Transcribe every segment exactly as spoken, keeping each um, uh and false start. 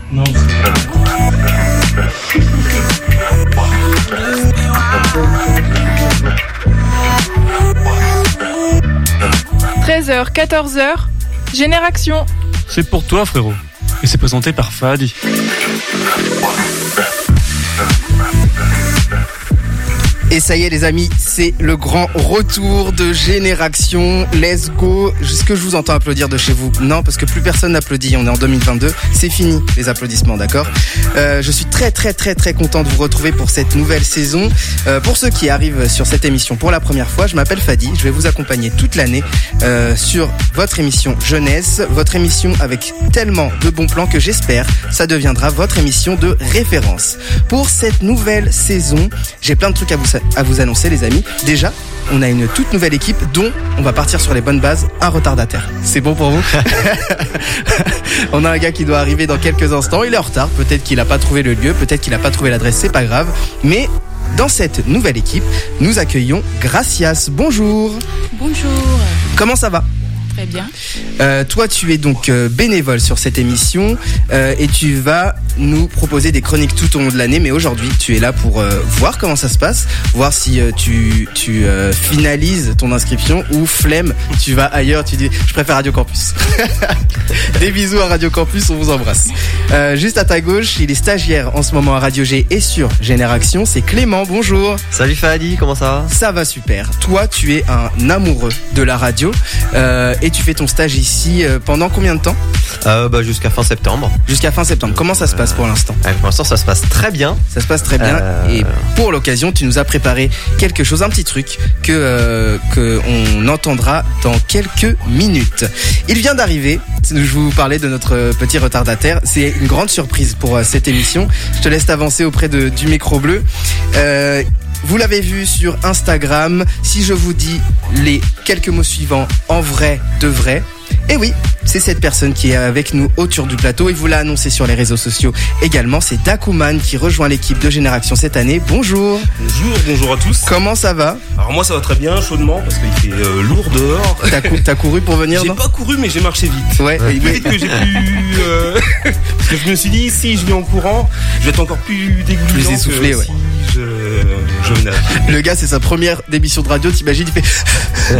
Non. treize heures, quatorze heures, Génération. C'est pour toi, frérot. Et c'est présenté par Fadi. Et ça y est les amis, c'est le grand retour de Génération. Let's go. Est-ce que je vous entends applaudir de chez vous? Non, parce que plus personne n'applaudit. On est en deux mille vingt-deux. C'est fini les applaudissements, d'accord? euh, Je suis très très très très content de vous retrouver pour cette nouvelle saison. euh, Pour ceux qui arrivent sur cette émission pour la première fois, je m'appelle Fadi. Je vais vous accompagner toute l'année euh, sur votre émission Jeunesse. Votre émission avec tellement de bons plans que j'espère ça deviendra votre émission de référence. Pour cette nouvelle saison, j'ai plein de trucs à vous à vous annoncer les amis. Déjà, on a une toute nouvelle équipe dont on va partir sur les bonnes bases, un retardataire. C'est bon pour vous? On a un gars qui doit arriver dans quelques instants, il est en retard, peut-être qu'il n'a pas trouvé le lieu, peut-être qu'il n'a pas trouvé l'adresse, c'est pas grave. Mais dans cette nouvelle équipe, nous accueillons Gracias. Bonjour. Bonjour. Comment ça va? Très bien. Euh, toi, tu es donc euh, bénévole sur cette émission euh, et tu vas nous proposer des chroniques tout au long de l'année. Mais aujourd'hui, tu es là pour euh, voir comment ça se passe, voir si euh, tu, tu euh, finalises ton inscription ou flemme, tu vas ailleurs, tu dis je préfère Radio Campus. Des bisous à Radio Campus, on vous embrasse. Euh, juste à ta gauche, il est stagiaire en ce moment à Radio G et sur Génération, c'est Clément. Bonjour. Salut Fadi, comment ça va? Ça va super. Toi, tu es un amoureux de la radio euh, et tu fais ton stage ici euh, pendant combien de temps? euh, bah, Jusqu'à fin septembre. Jusqu'à fin septembre. Comment ça se passe pour l'instant? euh, Pour l'instant, ça se passe très bien. Ça se passe très bien. Euh... Et pour l'occasion, tu nous as préparé quelque chose, un petit truc que euh, que on entendra dans quelques minutes. Il vient d'arriver. Je vous parlais de notre petit retardataire. C'est une grande surprise pour euh, cette émission. Je te laisse t'avancer auprès de, du micro bleu. Euh, Vous l'avez vu sur Instagram. Si je vous dis les quelques mots suivants en vrai de vrai, et oui, c'est cette personne qui est avec nous autour du plateau. Il vous l'a annoncé sur les réseaux sociaux également. C'est Dakuman qui rejoint l'équipe de Génération cette année. Bonjour. Bonjour, bonjour à tous. Comment ça va? Alors moi ça va très bien, chaudement, parce qu'il fait euh, lourd dehors. T'as, cou- t'as couru pour venir? J'ai non pas couru, mais j'ai marché vite. Ouais. ouais. Peut-être que j'ai pu... Euh... parce que je me suis dit, si je viens en courant, je vais être encore plus dégoulinant. Plus essoufflé, que ouais. Si je... je nage. Le gars, c'est sa première émission de radio, t'imagines, il fait...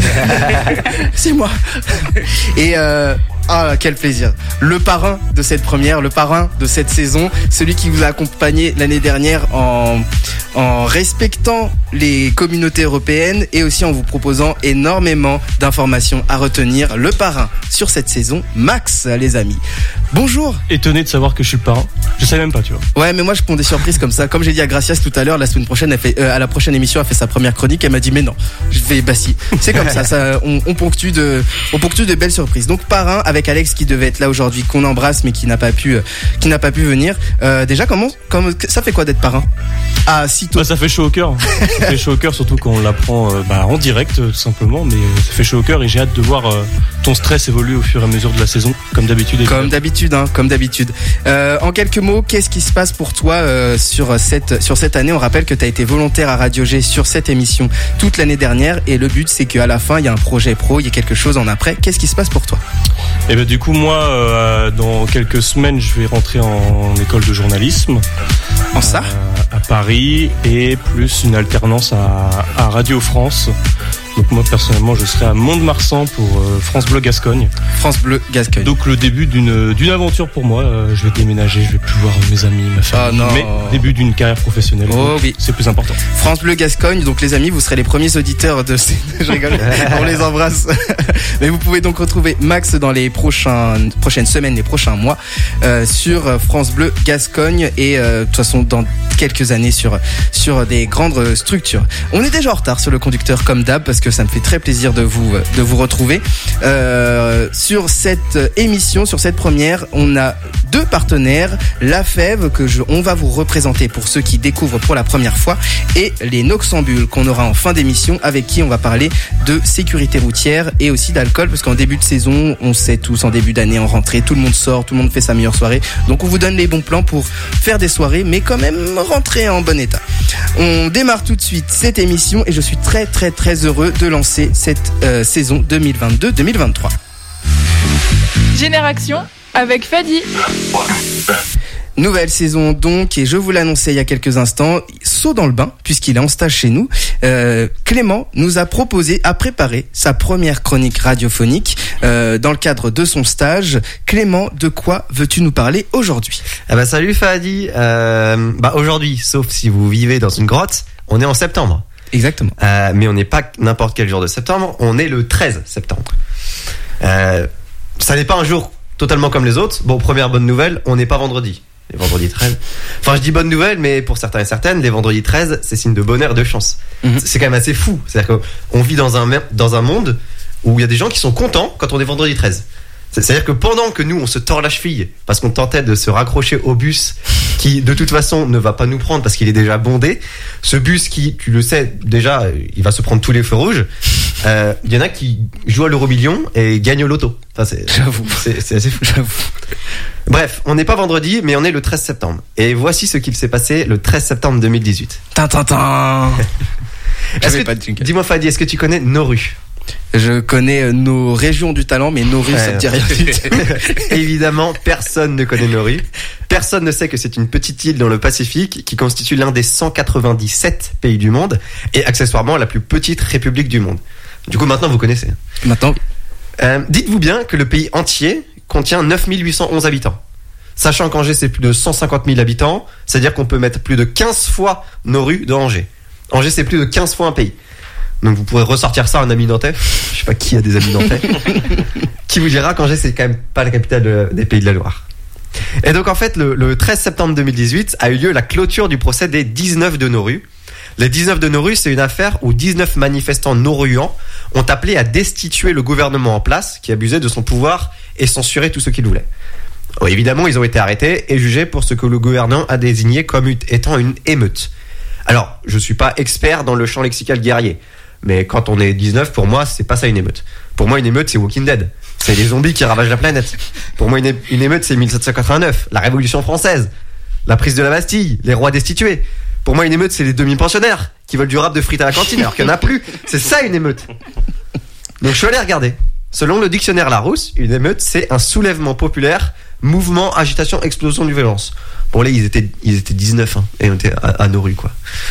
c'est moi. Et... Euh... Ah, quel plaisir. Le parrain de cette première, le parrain de cette saison, celui qui vous a accompagné l'année dernière en, en respectant les communautés européennes et aussi en vous proposant énormément d'informations à retenir. Le parrain sur cette saison, Max, les amis. Bonjour. Étonné de savoir que je suis le parrain. Je savais même pas, tu vois. Ouais, mais moi je prends des surprises comme ça. Comme j'ai dit à Gracias tout à l'heure, la semaine prochaine, elle fait, euh, à la prochaine émission, elle fait sa première chronique. Elle m'a dit mais non. Je fais bah si. C'est comme ça. Ça, on, on ponctue de, on ponctue de belles surprises. Donc parrain avec Alex qui devait être là aujourd'hui, qu'on embrasse mais qui n'a pas pu, euh, qui n'a pas pu venir. Euh, déjà comment, comment, ça fait quoi d'être parrain? Ah si tôt. Bah, ça fait chaud au cœur. Ça fait chaud au cœur surtout quand on l'apprend euh, bah, en direct euh, tout simplement. Mais ça fait chaud au cœur et j'ai hâte de voir euh, ton stress évoluer au fur et à mesure de la saison, comme d'habitude. Comme d'habitude, hein, comme d'habitude. Euh, en quelques mots, qu'est-ce qui se passe pour toi euh, sur cette sur cette année? On rappelle que tu as été volontaire à Radio G sur cette émission toute l'année dernière et le but c'est qu'à la fin il y a un projet pro, il y a quelque chose en après. Qu'est-ce qui se passe pour toi? Et ben du coup moi euh, dans quelques semaines je vais rentrer en école de journalisme en ça à, à Paris et plus une alternance à, à Radio France. Donc moi personnellement je serai à Mont-de-Marsan pour euh, France Bleu Gascogne. France Bleu Gascogne. Donc le début d'une d'une aventure pour moi. Euh, je vais déménager, je vais plus voir mes amis, ma famille. Oh, mais début d'une carrière professionnelle. Oh oui, c'est plus important. France Bleu Gascogne. Donc les amis, vous serez les premiers auditeurs de ces. Je rigole. On les embrasse. Mais vous pouvez donc retrouver Max dans les prochains prochaines semaines, les prochains mois euh, sur France Bleu Gascogne et euh, de toute façon dans quelques années sur sur des grandes structures. On est déjà en retard sur le conducteur comme d'hab parce que que ça me fait très plaisir de vous de vous retrouver euh, sur cette émission, sur cette première. On a deux partenaires, la Fève que je, on va vous représenter pour ceux qui découvrent pour la première fois, et les Noxambules qu'on aura en fin d'émission, avec qui on va parler de sécurité routière et aussi d'alcool, parce qu'en début de saison, on sait tous, en début d'année, en rentrée, tout le monde sort, tout le monde fait sa meilleure soirée. Donc on vous donne les bons plans pour faire des soirées, mais quand même rentrer en bon état. On démarre tout de suite cette émission et je suis très très très heureux de lancer cette euh, saison deux mille vingt-deux deux mille vingt-trois. Génération avec Fadi. Nouvelle saison donc, et je vous l'annonçais il y a quelques instants, saut dans le bain, puisqu'il est en stage chez nous. Euh, Clément nous a proposé, a préparé sa première chronique radiophonique euh, dans le cadre de son stage. Clément, de quoi veux-tu nous parler aujourd'hui ? Eh ben, salut Fahadi. Euh, bah, aujourd'hui, sauf si vous vivez dans une grotte, on est en septembre. Exactement. Euh, mais on n'est pas n'importe quel jour de septembre, on est le treize septembre. Euh, ça n'est pas un jour totalement comme les autres. Bon, première bonne nouvelle, on n'est pas vendredi. Les vendredis treize. Enfin, je dis bonne nouvelle, mais pour certains et certaines, les vendredis treize, c'est signe de bonheur et de chance. Mmh. C'est quand même assez fou. C'est-à-dire qu'on vit dans un, dans un monde où il y a des gens qui sont contents quand on est vendredi treize. C'est-à-dire que pendant que nous, on se tord la cheville parce qu'on tentait de se raccrocher au bus qui, de toute façon, ne va pas nous prendre parce qu'il est déjà bondé, ce bus qui, tu le sais, déjà, il va se prendre tous les feux rouges, euh, il y en a qui jouent à l'euro-million et gagnent au loto. Enfin, c'est, J'avoue. C'est, c'est assez fou. J'avoue. Bref, on n'est pas vendredi, mais on est le treize septembre. Et voici ce qu'il s'est passé le treize septembre deux mille dix-huit. Tintintin. Est-ce que, dis-moi Fadi, est-ce que tu connais nos rues ? Je connais nos régions du talent, mais nos rues, ouais, ça me dit rien du tout. Évidemment, personne ne connaît nos rues. Personne ne sait que c'est une petite île dans le Pacifique qui constitue l'un des cent quatre-vingt-dix-sept pays du monde et accessoirement la plus petite république du monde. Du coup, maintenant, vous connaissez. Maintenant. Euh, dites-vous bien que le pays entier contient neuf mille huit cent onze habitants. Sachant qu'Angers, c'est plus de cent cinquante mille habitants, c'est-à-dire qu'on peut mettre plus de quinze fois nos rues de Angers. Angers, c'est plus de quinze fois un pays. Donc vous pourrez ressortir ça à un ami nantais. Je sais pas qui a des amis nantais. Qui vous dira qu'Angers, c'est quand même pas la capitale de, des Pays de la Loire. Et donc en fait, le, le treize septembre deux mille dix-huit a eu lieu la clôture du procès des dix-neuf de nos rues. Les dix-neuf de nos rues, c'est une affaire où dix-neuf manifestants noruans ont appelé à destituer le gouvernement en place qui abusait de son pouvoir et censurer tout ce qu'il voulait. Bon, évidemment, ils ont été arrêtés et jugés pour ce que le gouvernement a désigné comme étant une émeute. Alors, je suis pas expert dans le champ lexical guerrier, mais quand on est dix-neuf, pour moi, c'est pas ça une émeute. Pour moi, une émeute, c'est Walking Dead. C'est les zombies qui ravagent la planète. Pour moi, une, é- une émeute, c'est dix-sept cent quatre-vingt-neuf, la Révolution française, la prise de la Bastille, les rois destitués. Pour moi, une émeute, c'est les demi-pensionnaires qui veulent du rap de frites à la cantine alors qu'il n'y en a plus. C'est ça une émeute. Donc, je suis allé regarder. Selon le dictionnaire Larousse, une émeute, c'est un soulèvement populaire, mouvement, agitation, explosion de violence. Bon, là, ils étaient, ils étaient dix-neuf, hein, et on était à, à nos rues, quoi.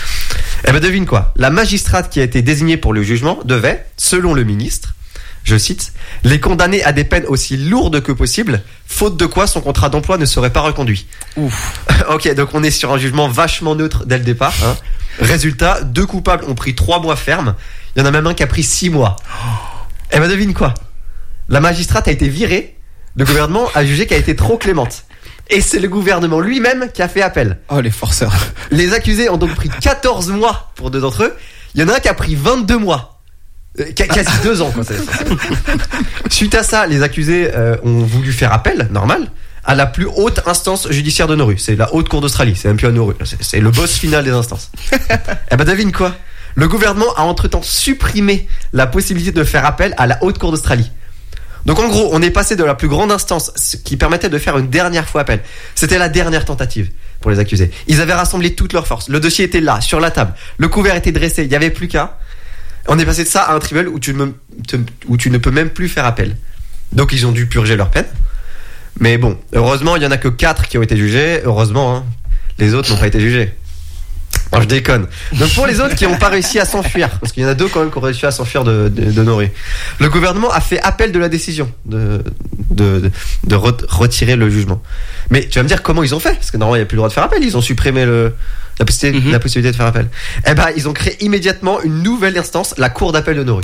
Eh ben, devine quoi. La magistrate qui a été désignée pour le jugement devait, selon le ministre, je cite, les condamner à des peines aussi lourdes que possible, faute de quoi son contrat d'emploi ne serait pas reconduit. Ouf. Ok, donc on est sur un jugement vachement neutre dès le départ, hein. Résultat, deux coupables ont pris trois mois ferme. Il y en a même un qui a pris six mois. Eh ben, devine quoi. La magistrate a été virée. Le gouvernement a jugé qu'elle a été trop clémente. Et c'est le gouvernement lui-même qui a fait appel. Oh, les forceurs. Les accusés ont donc pris quatorze mois pour deux d'entre eux. Il y en a un qui a pris vingt-deux mois. Euh, quasi deux ans, quoi. Suite à ça, les accusés euh, ont voulu faire appel, normal, à la plus haute instance judiciaire de nos rues. C'est la haute cour d'Australie. C'est même plus à nos rues. C'est, c'est le boss final des instances. Eh ben, devine quoi. Le gouvernement a entre-temps supprimé la possibilité de faire appel à la haute cour d'Australie. Donc en gros, on est passé de la plus grande instance, ce qui permettait de faire une dernière fois appel. C'était la dernière tentative pour les accusés. Ils avaient rassemblé toutes leurs forces. Le dossier était là, sur la table. Le couvert était dressé. Il n'y avait plus qu'à. On est passé de ça à un tribunal où tu, ne, où tu ne peux même plus faire appel. Donc ils ont dû purger leur peine. Mais bon, heureusement, il n'y en a que quatre qui ont été jugés. Heureusement, hein, les autres n'ont pas été jugés. Oh, je déconne. Donc pour les autres qui n'ont pas réussi à s'enfuir, parce qu'il y en a deux quand même qui ont réussi à s'enfuir de, de, de nos rues, le gouvernement a fait appel de la décision de, de, de, de re- retirer le jugement. Mais tu vas me dire comment ils ont fait, parce que normalement il n'y a plus le droit de faire appel, ils ont supprimé le, la, possibilité, mm-hmm. la possibilité de faire appel. Eh ben ils ont créé immédiatement une nouvelle instance, la cour d'appel de nos rues.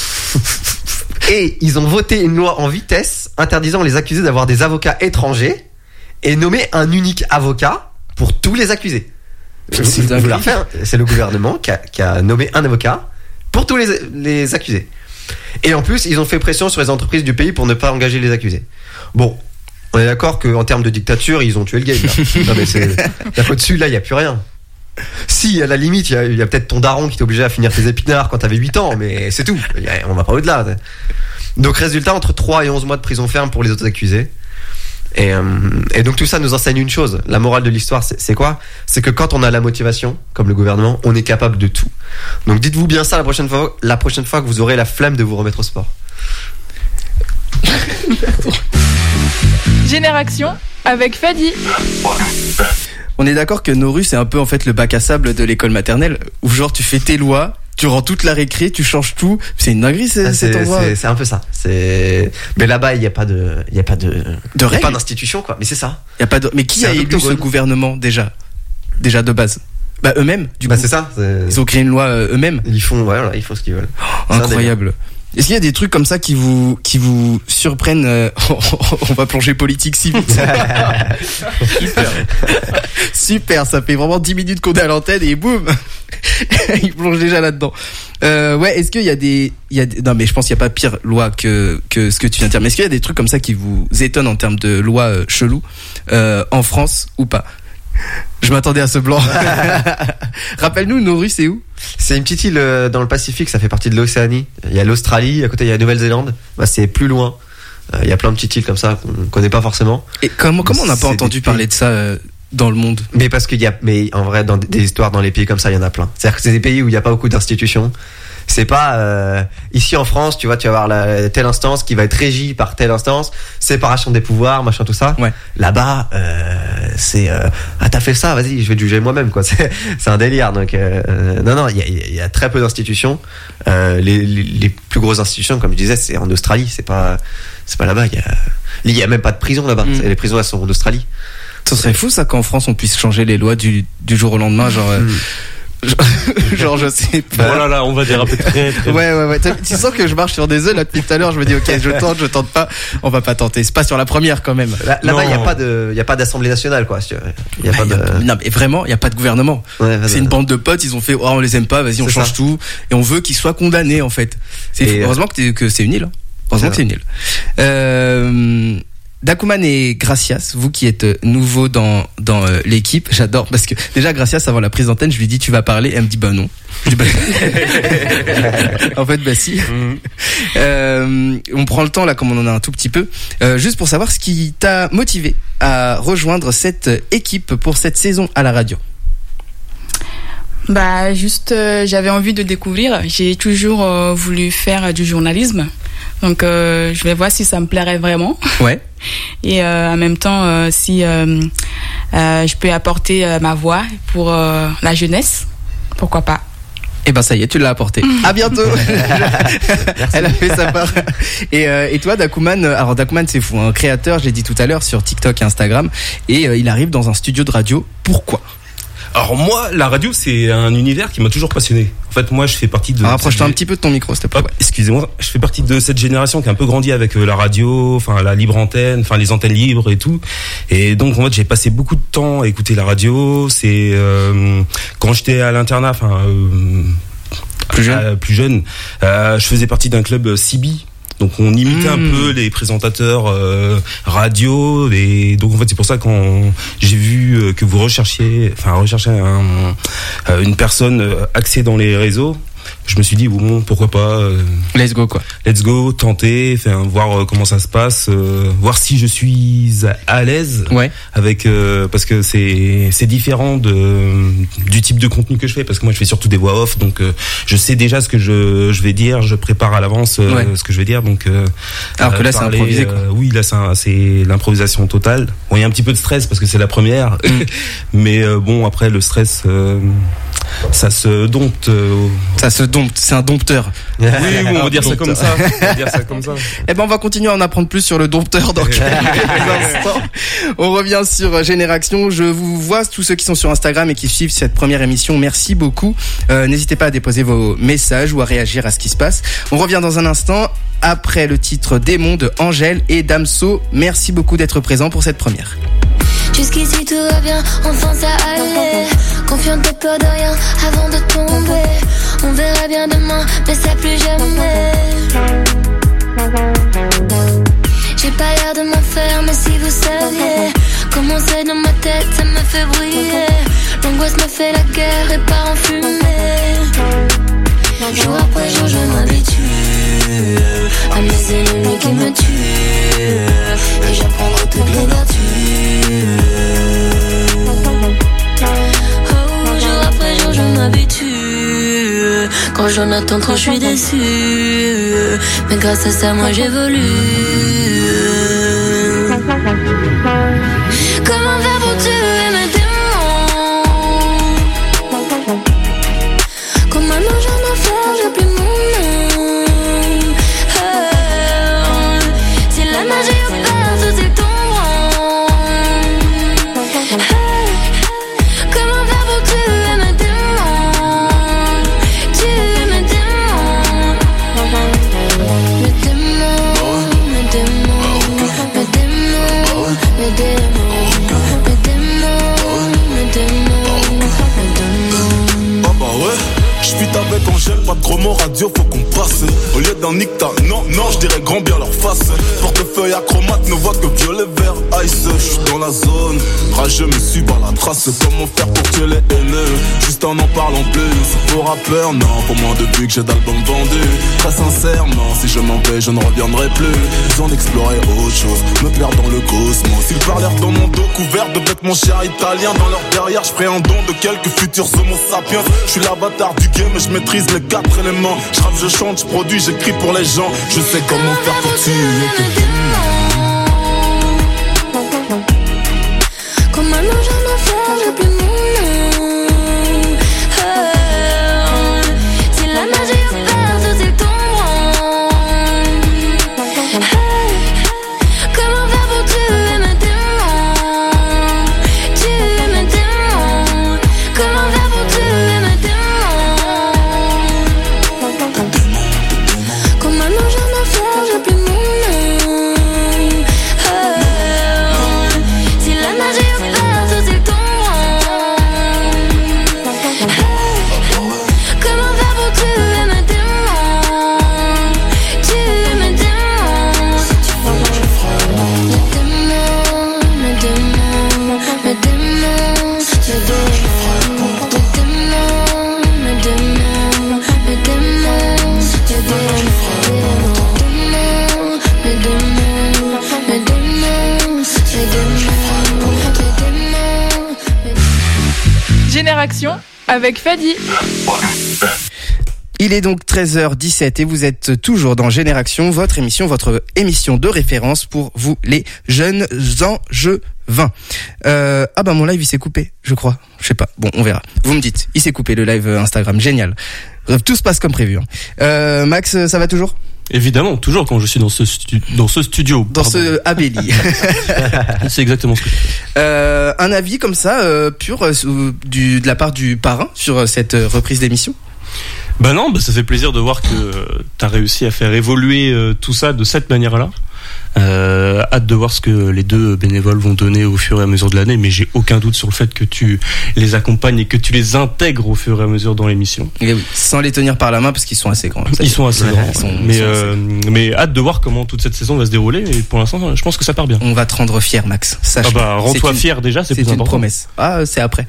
Et ils ont voté une loi en vitesse interdisant les accusés d'avoir des avocats étrangers et nommé un unique avocat pour tous les accusés. C'est, c'est le gouvernement qui a, qui a nommé un avocat pour tous les, les accusés. Et en plus, ils ont fait pression sur les entreprises du pays pour ne pas engager les accusés. Bon, on est d'accord qu'en termes de dictature, ils ont tué le game. Là. Non, mais c'est, là, au-dessus, là, il n'y a plus rien. Si, à la limite, il y a, y a peut-être ton daron qui t'est obligé à finir tes épinards quand t'avais huit ans, mais c'est tout. Y a, on va pas au-delà. Donc, résultat, entre trois et onze mois de prison ferme pour les autres accusés. Et, euh, et donc tout ça nous enseigne une chose. La morale de l'histoire, c'est, c'est quoi ? C'est que quand on a la motivation, comme le gouvernement, on est capable de tout. Donc dites-vous bien ça la prochaine fois, la prochaine fois que vous aurez la flemme de vous remettre au sport. Génération avec Fadi. On est d'accord que Noru, c'est un peu en fait le bac à sable de l'école maternelle, où genre tu fais tes lois, tu rends toute la récré, tu changes tout. C'est une dinguerie, c'est, Ah, cet c'est, endroit. c'est, c'est un peu ça. C'est... Mais là-bas, il n'y a pas de, il y a pas de, De il y a règles. pas d'institution, quoi. Mais c'est ça. Y a pas de... Mais qui C'est a un élu ce octogone. gouvernement déjà, déjà de base? Bah eux-mêmes, du Bah, coup. c'est ça. C'est... Ils ont créé une loi euh, eux-mêmes. Ils font, ouais, voilà, ils font ce qu'ils veulent. C'est un Incroyable. Est-ce qu'il y a des trucs comme ça qui vous qui vous surprennent euh, On va plonger politique si vite. Super. Super, ça fait vraiment dix minutes qu'on est à l'antenne et boum, il plonge déjà là-dedans. Euh, ouais, est-ce qu'il y a des, il y a des, non mais je pense qu'il n'y a pas pire loi que que ce que tu viens de dire. Mais est-ce qu'il y a des trucs comme ça qui vous étonnent en termes de loi euh, chelou euh, en France ou pas? Je m'attendais à ce blanc. Rappelle-nous, Nauru, c'est où? C'est une petite île euh, dans le Pacifique, ça fait partie de l'Océanie. Il y a l'Australie, à côté il y a la Nouvelle-Zélande. Bah, c'est plus loin. Euh, Il y a plein de petites îles comme ça qu'on connaît pas forcément. Et comment comment on n'a pas C'est entendu des parler pays. de ça euh, dans le monde? Mais parce qu'il y a, mais en vrai, dans des- des histoires dans les pays comme ça, il y en a plein. C'est-à-dire que c'est des pays où il n'y a pas beaucoup d'institutions. C'est pas euh, ici en France, tu vois, tu vas avoir la, telle instance qui va être régie par telle instance, séparation des pouvoirs, machin, tout ça. Ouais. Là-bas, euh, c'est euh, ah t'as fait ça, vas-y, je vais te juger moi-même, quoi. C'est, c'est un délire. Donc euh, euh, non, non, il y a, il y a très peu d'institutions. Euh, les, les, les plus grosses institutions, comme je disais, c'est en Australie. C'est pas, c'est pas là-bas. Il y a, il y a même pas de prison là-bas. Mm. C'est- Les prisons elles sont en Australie. Ça serait fou ça qu'en France on puisse changer les lois du du jour au lendemain, genre euh, genre je sais pas. Oh là là, on va déraper très très. Ouais, ouais, ouais. Tu sens que je marche sur des œufs là depuis tout à l'heure. Je me dis, ok, je tente, je tente pas. On va pas tenter. C'est pas sur la première quand même. Là, là-bas, il y a Non. pas de, il y a pas d'assemblée nationale, quoi. si tu veux. Il y a Bah, pas y a- de. Non, mais vraiment, il y a pas de gouvernement. Ouais, C'est une bande de potes. Ils ont fait, oh, on les aime pas. Vas-y, on C'est change ça. tout et on veut qu'ils soient condamnés en fait. C'est Et, heureusement que, t'es- que c'est une île. Hein. Heureusement que C'est c'est une île. Euh... Dakuman et Gracias, vous qui êtes euh, nouveau dans dans euh, l'équipe, j'adore parce que déjà Gracias avant la prise d'antenne, je lui dis tu vas parler, elle me dit bah non. Je dis, bah... en fait bah si. Mhm. Euh, on prend le temps là comme on en a un tout petit peu, euh, juste pour savoir ce qui t'a motivé à rejoindre cette équipe pour cette saison à la radio. Bah juste, euh, j'avais envie de découvrir. J'ai toujours euh, voulu faire du journalisme, donc euh, je vais voir si ça me plairait vraiment. Ouais. Et euh, en même temps, euh, si euh, euh, je peux apporter euh, ma voix pour euh, la jeunesse, pourquoi pas. Et ben ça y est, tu l'as apporté. À bientôt. Elle a fait sa part. Et, euh, et toi, Dakuman, euh, alors Dakuman c'est fou, un créateur, j'ai dit tout à l'heure sur TikTok et Instagram, et euh, il arrive dans un studio de radio. Pourquoi? Alors moi, la radio, c'est un univers qui m'a toujours passionné. En fait, moi, je fais partie de... Alors, rapproche-toi un cette- petit peu de ton micro, s'il te plaît. Hop, excusez-moi, je fais partie de cette génération qui a un peu grandi avec euh, la radio, enfin la libre antenne, enfin les antennes libres et tout. Et donc en fait, j'ai passé beaucoup de temps à écouter la radio. C'est euh, quand j'étais à l'internat, enfin euh, Plus jeune. euh, plus jeune, euh, je faisais partie d'un club C B. Donc on imitait Mmh. un peu les présentateurs euh, radio, et donc en fait c'est pour ça que quand j'ai vu euh, que vous recherchiez, enfin recherchez un, euh, une personne euh, axée dans les réseaux, je me suis dit bon pourquoi pas, euh, Let's go quoi. let's go, tenter, enfin, voir euh, comment ça se passe, euh, voir si je suis à, à l'aise Ouais. avec euh, parce que c'est c'est différent de du type de contenu que je fais, parce que moi je fais surtout des voix off, donc euh, je sais déjà ce que je je vais dire, je prépare à l'avance euh, Ouais. ce que je vais dire, donc euh, Alors que là, c'est parler, improvisé, quoi. euh, oui, là c'est un- c'est l'improvisation totale. Bon, il y a un petit peu de stress parce que c'est la première, mais euh, bon après le stress euh, ça se dompte. euh, Ça se dompte, c'est un dompteur. oui, on va dire ça comme ça. On va dire ça comme ça. Eh ben, on va continuer à en apprendre plus sur le dompteur dans quelques instants. On revient sur Génération. Je vous vois, tous ceux qui sont sur Instagram et qui suivent cette première émission, merci beaucoup. Euh, n'hésitez pas à déposer vos messages ou à réagir à ce qui se passe. On revient dans un instant après le titre Démon de Angèle et Damso. Merci beaucoup d'être présent pour cette première. Jusqu'ici tout va bien, enfin ça allait. Confiante et peur de rien avant de tomber. On verra bien demain, mais ça plus jamais. J'ai pas l'air de m'en faire, mais si vous saviez comment c'est dans ma tête, ça me fait briller. L'angoisse me fait la guerre et part en fumée. Jour après jour, je m'habitue à mes ennemis qui me tuent. Et j'apprendrai toutes les vertus. Oh, jour après jour, je m'habitue. Quand j'en attends trop, je suis déçue. Mais grâce à ça, moi j'évolue. en nique ta. Non, non, je dirais grand bien leur face. Portefeuille acromate, ne voit que violet vert ice. Je suis dans la zone, rageux me suis par la trace. Comment faire pour tuer les haineux, juste en en parlant plus. C'est pour rappeur, non, pour moins depuis que j'ai d'albums vendus. Très sincèrement, si je m'en vais, je ne reviendrai plus. Besoin d'explorer autre chose, me perdre dans le cosmos. Ils parlèrent dans mon dos couvert de vêtements chers italiens. Dans leur derrière, je ferai un don de quelques futurs homo sapiens. Je suis l'avatar du game, mais je maîtrise les quatre éléments. Je rappe, je chante, je produis, j'écris pour les gens. Je sais comment faire pour tuer tes démons. Comment j'en ai fait, j'ai plus mon nom. Oh, si la magie opère, tout est tombant. Hey, comment faire pour tuer mes démons? Tuer mes démons. Comment faire pour tuer mes démons? Comment j'en ai fait, j'ai plus mon nom. Oh, si la magie opère, tout est tombant. Hey, comment faire pour tuer mes démons? Tuer mes démons. Mes démons, mes démons, mes démons, mes démons, mes démons, mes démons, mes démons, mes démons, mes démons, mes démons, mes démons. Génération avec Fadi. Il est donc treize heures dix-sept et vous êtes toujours dans Génération, votre émission, votre émission de référence pour vous les jeunes angevins. Euh, ah bah mon live il s'est coupé, je crois. Je sais pas. Bon, on verra. Vous me dites. Il s'est coupé le live Instagram. Génial. Bref, tout se passe comme prévu. Hein. Euh, Max, ça va toujours ? Évidemment, toujours quand je suis dans ce, stu- dans ce studio. Dans pardon. ce Abelli. C'est exactement ce que je fais. Euh, un avis comme ça, euh, pur, euh, du, de la part du parrain sur cette euh, reprise d'émission ? Bah non, bah ça fait plaisir de voir que euh, t'as réussi à faire évoluer euh, tout ça de cette manière-là. Euh, hâte de voir ce que les deux bénévoles vont donner au fur et à mesure de l'année, mais j'ai aucun doute sur le fait que tu les accompagnes et que tu les intègres au fur et à mesure dans l'émission. Et oui, sans les tenir par la main parce qu'ils sont assez grands. Ça, ils sont assez ouais, grands, ils sont, mais ils sont euh, assez... mais hâte de voir comment toute cette saison va se dérouler. Et pour l'instant, je pense que ça part bien. On va te rendre fier, Max. Sache ah bah rends-toi une... fier déjà, c'est, c'est plus une important. promesse. Ah, c'est après.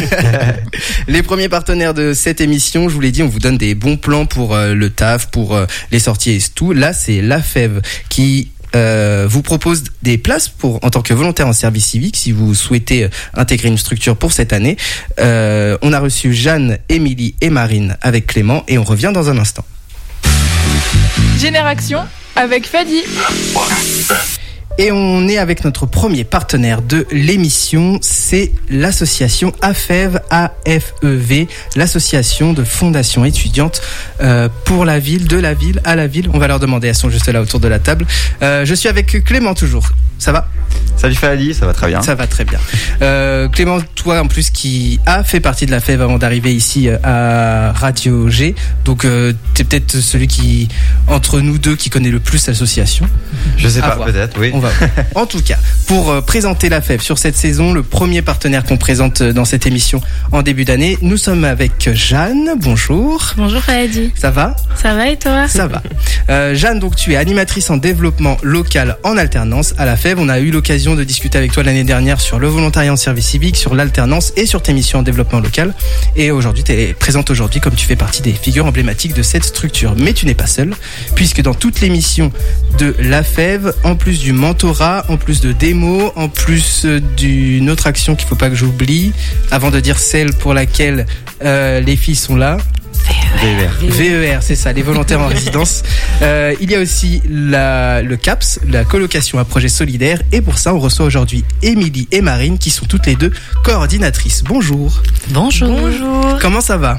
Les premiers partenaires de cette émission, je vous l'ai dit, on vous donne des bons plans pour euh, le taf, pour euh, les sorties et tout. Là, c'est La Fève qui Euh, vous propose des places pour en tant que volontaire en service civique si vous souhaitez intégrer une structure pour cette année. Euh, on a reçu Jeanne, Émilie et Marine avec Clément et on revient dans un instant. Génération avec Fadi. Et on est avec notre premier partenaire de l'émission, c'est l'association AFEV, A F E V, l'association de fondation étudiante euh, pour la ville, de la ville, à la ville. On va leur demander, elles sont juste là autour de la table. Euh, je suis avec Clément toujours, ça va ? Salut Fadi, ça va très bien. Ça va très bien. Euh, Clément, toi en plus qui a fait partie de la Fève avant d'arriver ici à Radio G, donc euh, t'es peut-être celui qui, entre nous deux, qui connaît le plus l'association. Je sais à pas, voir. peut-être, oui. On va voir. En tout cas, pour euh, présenter la Fève sur cette saison, le premier partenaire qu'on présente dans cette émission en début d'année, nous sommes avec Jeanne. Bonjour. Bonjour Fadi. Ça va ? Ça va et toi ? Ça va. Euh, Jeanne, donc tu es animatrice en développement local en alternance à la Fève. On a eu l'occasion de discuter avec toi l'année dernière sur le volontariat en service civique, sur l'alternance et sur tes missions en développement local. Et aujourd'hui, tu es présente aujourd'hui comme tu fais partie des figures emblématiques de cette structure. Mais tu n'es pas seule, puisque dans toutes les missions de la Fève, en plus du mentorat, en plus de démos, en plus d'une autre action qu'il ne faut pas que j'oublie, avant de dire celle pour laquelle euh, les filles sont là, V E R. V E R, c'est ça, les volontaires en résidence. Euh, il y a aussi la, le CAPS, la colocation à projet solidaire. Et pour ça, on reçoit aujourd'hui Émilie et Marine, qui sont toutes les deux coordinatrices. Bonjour. Bonjour. Bonjour. Comment ça va ?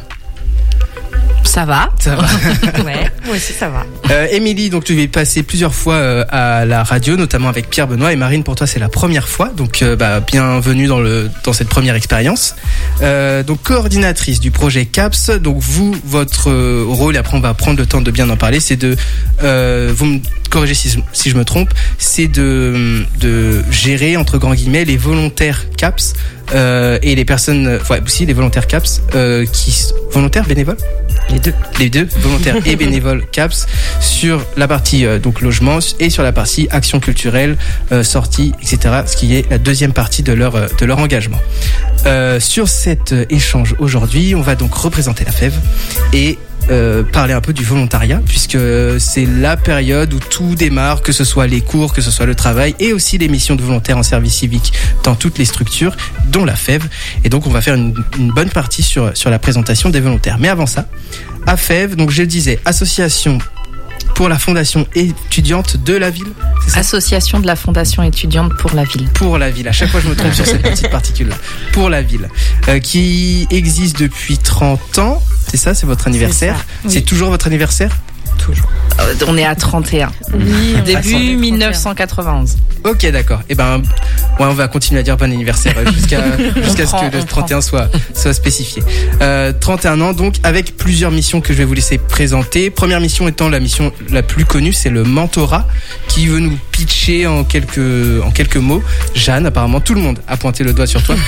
Ça va. Ça va. Ouais, moi aussi ça va. Euh, Émilie, donc tu es passée plusieurs fois euh, à la radio, notamment avec Pierre Benoît, et Marine, pour toi c'est la première fois, donc euh, bah, bienvenue dans le dans cette première expérience. Euh, donc coordinatrice du projet CAPS, donc vous, votre euh, rôle, et après on va prendre le temps de bien en parler, c'est de, euh, vous me corrigez si, si je me trompe, c'est de de gérer entre grands guillemets les volontaires CAPS euh, et les personnes, ouais, aussi les volontaires CAPS, euh, qui volontaires bénévoles. Les deux. Les deux, volontaires et bénévoles CAPS, sur la partie euh, donc logement et sur la partie action culturelle, euh, sortie, et cetera. Ce qui est la deuxième partie de leur, euh, de leur engagement. Euh, sur cet euh, échange aujourd'hui, on va donc représenter la F E V et Euh, parler un peu du volontariat, puisque c'est la période où tout démarre, que ce soit les cours, que ce soit le travail, et aussi les missions de volontaires en service civique dans toutes les structures, dont la F E V. Et donc on va faire une, une bonne partie sur, sur la présentation des volontaires. Mais avant ça, A F E V, donc je le disais, association pour la fondation étudiante de la ville. C'est ça ? Association de la fondation étudiante pour la ville. Pour la ville. À chaque fois, je me trompe sur cette petite particule-là. Pour la ville. Euh, qui existe depuis trente ans. C'est ça, c'est votre anniversaire. C'est, oui. C'est toujours votre anniversaire ? Toujours. Euh, on est à trente et un. Oui, début dix-neuf cent quatre-vingt-onze. Ok, d'accord. Et eh ben, ouais, on va continuer à dire bon anniversaire jusqu'à jusqu'à ce que le trente et un soit soit spécifié. Euh, trente et un ans, donc, avec plusieurs missions que je vais vous laisser présenter. Première mission étant la mission la plus connue, c'est le mentorat, qui veut nous pitcher en quelques en quelques mots. Jeanne, apparemment, tout le monde a pointé le doigt sur toi.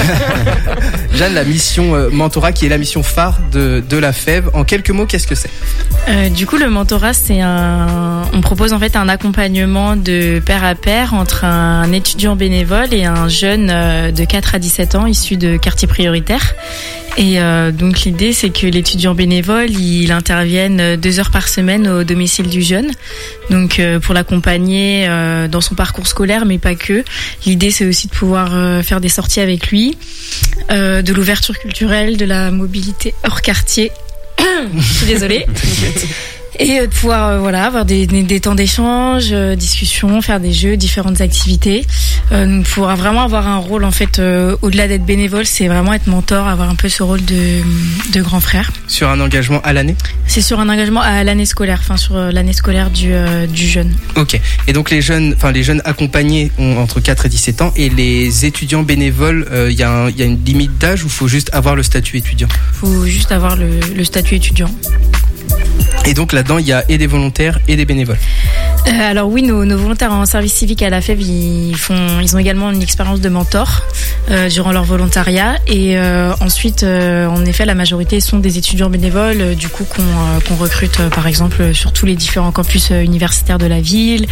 Jeanne, la mission euh, mentorat, qui est la mission phare de de la F E V. En quelques mots, qu'est-ce que c'est ? Euh, du coup, le mentorat, c'est un. On propose en fait un accompagnement de pair à pair entre un étudiant bénévole et un jeune de quatre à dix-sept ans issu de quartiers prioritaires. Et euh, donc l'idée, c'est que l'étudiant bénévole, il intervienne deux heures par semaine au domicile du jeune, donc euh, pour l'accompagner euh, dans son parcours scolaire, mais pas que. L'idée, c'est aussi de pouvoir euh, faire des sorties avec lui, euh, de l'ouverture culturelle, de la mobilité hors quartier. Je suis désolée. Et de pouvoir euh, voilà avoir des, des, des temps d'échange, euh, discussions, faire des jeux, différentes activités. Euh, donc pouvoir vraiment avoir un rôle en fait euh, au-delà d'être bénévole, c'est vraiment être mentor, avoir un peu ce rôle de, de grand frère. Sur un engagement à l'année ? C'est sur un engagement à l'année scolaire, enfin sur euh, l'année scolaire du euh, du jeune. Ok. Et donc les jeunes, enfin les jeunes accompagnés ont entre quatre et dix-sept ans, et les étudiants bénévoles, il euh, y a un, il y a une limite d'âge ou faut juste avoir le statut étudiant ? Faut juste avoir le, le statut étudiant. Et donc là-dedans, il y a et des volontaires et des bénévoles. Euh, alors oui, nos, nos volontaires en service civique à la F E V, ils font, ils ont également une expérience de mentor euh, durant leur volontariat. Et euh, ensuite, euh, en effet, la majorité sont des étudiants bénévoles, euh, du coup qu'on, euh, qu'on recrute, euh, par exemple, sur tous les différents campus euh, universitaires de la ville.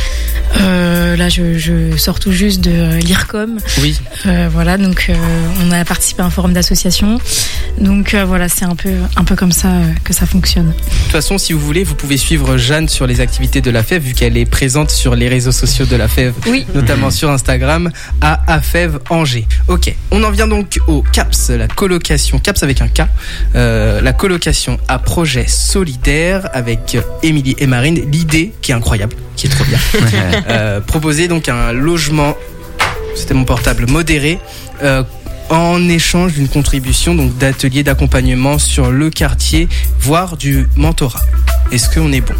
Euh, là, je, je sors tout juste de euh, l'I R C O M. Oui. Euh, voilà, donc euh, on a participé à un forum d'association. Donc euh, voilà, c'est un peu, un peu comme ça euh, que ça fonctionne. De toute façon, si vous voulez, vous pouvez suivre Jeanne sur les activités de la F E V, vu qu'elle est présente sur les réseaux sociaux de la F E V, oui. Notamment sur Instagram, à A F E V Angers. Ok, on en vient donc au CAPS, la colocation, CAPS avec un K, euh, la colocation à projet solidaire avec Émilie et Marine. L'idée, qui est incroyable, qui est trop bien, euh, proposer donc un logement, c'était mon portable, modéré, euh, en échange d'une contribution donc d'ateliers d'accompagnement sur le quartier, voire du mentorat. Est-ce qu'on est bon ?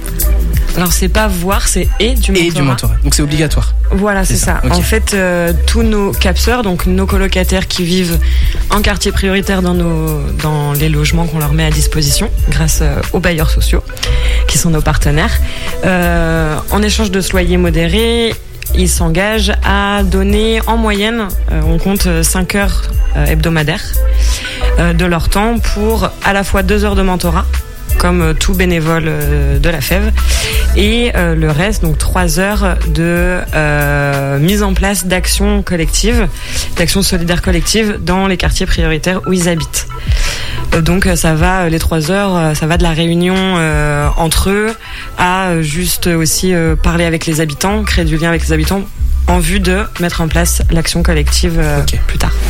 Alors c'est pas voir, c'est et du mentorat. Et du mentorat. Donc c'est obligatoire. Voilà, c'est, c'est ça. ça. Okay. En fait, euh, tous nos capseurs, donc nos colocataires qui vivent en quartier prioritaire dans nos dans les logements qu'on leur met à disposition, grâce euh, aux bailleurs sociaux, qui sont nos partenaires, euh, en échange de ce loyer modéré, ils s'engagent à donner en moyenne, euh, on compte cinq heures euh, hebdomadaires euh, de leur temps pour à la fois deux heures de mentorat, comme tout bénévole euh, de la F E V, et euh, le reste, donc trois heures de euh, mise en place d'actions collectives, d'actions solidaires collectives dans les quartiers prioritaires où ils habitent. Euh, donc ça va, les trois heures, ça va de la réunion euh, entre eux à juste aussi euh, parler avec les habitants, créer du lien avec les habitants en vue de mettre en place l'action collective euh, okay. plus tard.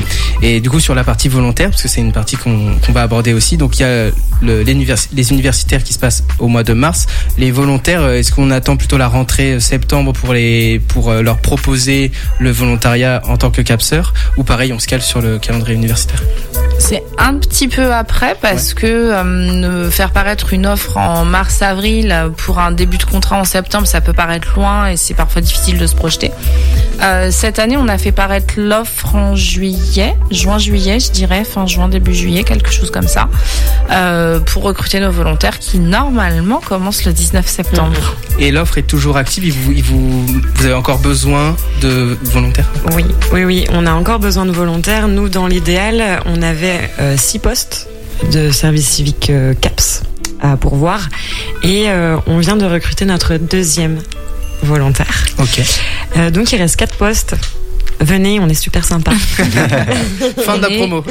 Et du coup, sur la partie volontaire, parce que c'est une partie qu'on, qu'on va aborder aussi, donc il y a le, les, univers, les universitaires qui se passent au mois de mars. Les volontaires, est-ce qu'on attend plutôt la rentrée septembre pour, les, pour leur proposer le volontariat en tant que capseur, ou pareil, on se cale sur le calendrier universitaire ? C'est un petit peu après parce Ouais. que euh, faire paraître une offre en mars-avril pour un début de contrat en septembre, ça peut paraître loin et c'est parfois difficile de se projeter. Euh, cette année, on a fait paraître l'offre en juillet, juin-juillet, je dirais, fin juin, début juillet, quelque chose comme ça, euh, pour recruter nos volontaires qui normalement commencent le dix-neuf septembre. Et l'offre est toujours active. Il vous, il vous, vous avez encore besoin de volontaires? Oui, oui, oui, on a encore besoin de volontaires. Nous, dans l'idéal, on avait euh, six postes de service civique euh, CAPS à pourvoir et euh, on vient de recruter notre deuxième volontaire. Ok. Euh, donc il reste quatre postes. Venez, on est super sympa. Fin de la Et- promo.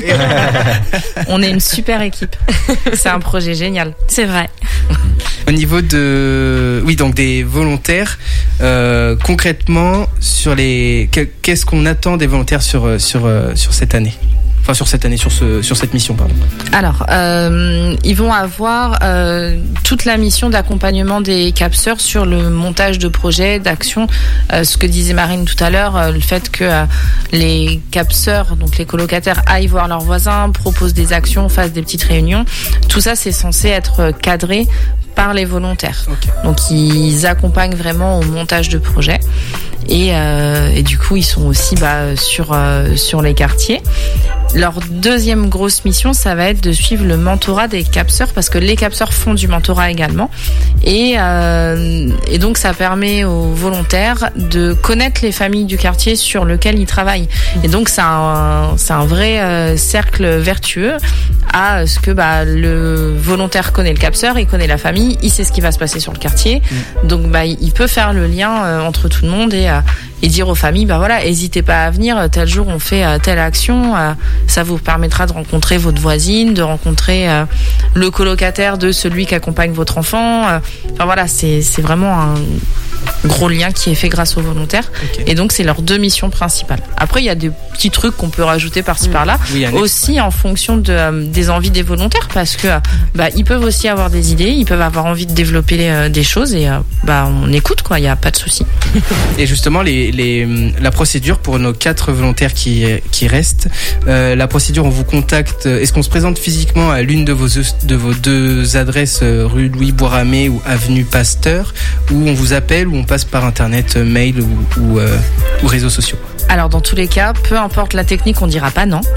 On est une super équipe. C'est un projet génial. C'est vrai. Au niveau de, oui, donc des volontaires, euh, concrètement, sur les, que- qu'est-ce qu'on attend des volontaires sur sur euh, sur cette année? Enfin, sur cette année, sur ce, sur cette mission, pardon. Alors, euh, ils vont avoir euh, toute la mission d'accompagnement des capseurs sur le montage de projets, d'actions. Euh, ce que disait Marine tout à l'heure, euh, le fait que euh, les capseurs, donc les colocataires, aillent voir leurs voisins, proposent des actions, fassent des petites réunions. Tout ça, c'est censé être cadré par les volontaires. Okay. Donc, ils accompagnent vraiment au montage de projets. Et, euh, et du coup, ils sont aussi bah, sur, euh, sur les quartiers. Leur deuxième grosse mission, ça va être de suivre le mentorat des capseurs parce que les capseurs font du mentorat également. Et, euh, et donc, ça permet aux volontaires de connaître les familles du quartier sur lequel ils travaillent. Et donc, c'est un, c'est un vrai euh, cercle vertueux à ce que bah, le volontaire connaît le capseur, il connaît la famille, il sait ce qui va se passer sur le quartier. Donc, bah, il peut faire le lien euh, entre tout le monde et... Euh, et dire aux familles, bah voilà, n'hésitez pas à venir, tel jour on fait euh, telle action, euh, ça vous permettra de rencontrer votre voisine, de rencontrer euh, le colocataire de celui qui accompagne votre enfant. euh. Enfin voilà, c'est c'est vraiment un gros lien qui est fait grâce aux volontaires. Okay. Et donc c'est leurs deux missions principales. Après il y a des petits trucs qu'on peut rajouter par-ci par-là, Oui, Annette. aussi en fonction de, euh, des envies des volontaires, parce que euh, bah, ils peuvent aussi avoir des idées, ils peuvent avoir envie de développer euh, des choses et euh, bah, on écoute quoi, il n'y a pas de souci. Et justement, les, les, la procédure pour nos quatre volontaires qui, qui restent, euh, la procédure, on vous contacte. Est-ce qu'on se présente physiquement à l'une de vos, de vos deux adresses, euh, rue Louis Boiramé ou avenue Pasteur, ou on vous appelle, ou on passe par internet, euh, mail ou, ou, euh, ou réseaux sociaux? Alors dans tous les cas, peu importe la technique, on dira pas non.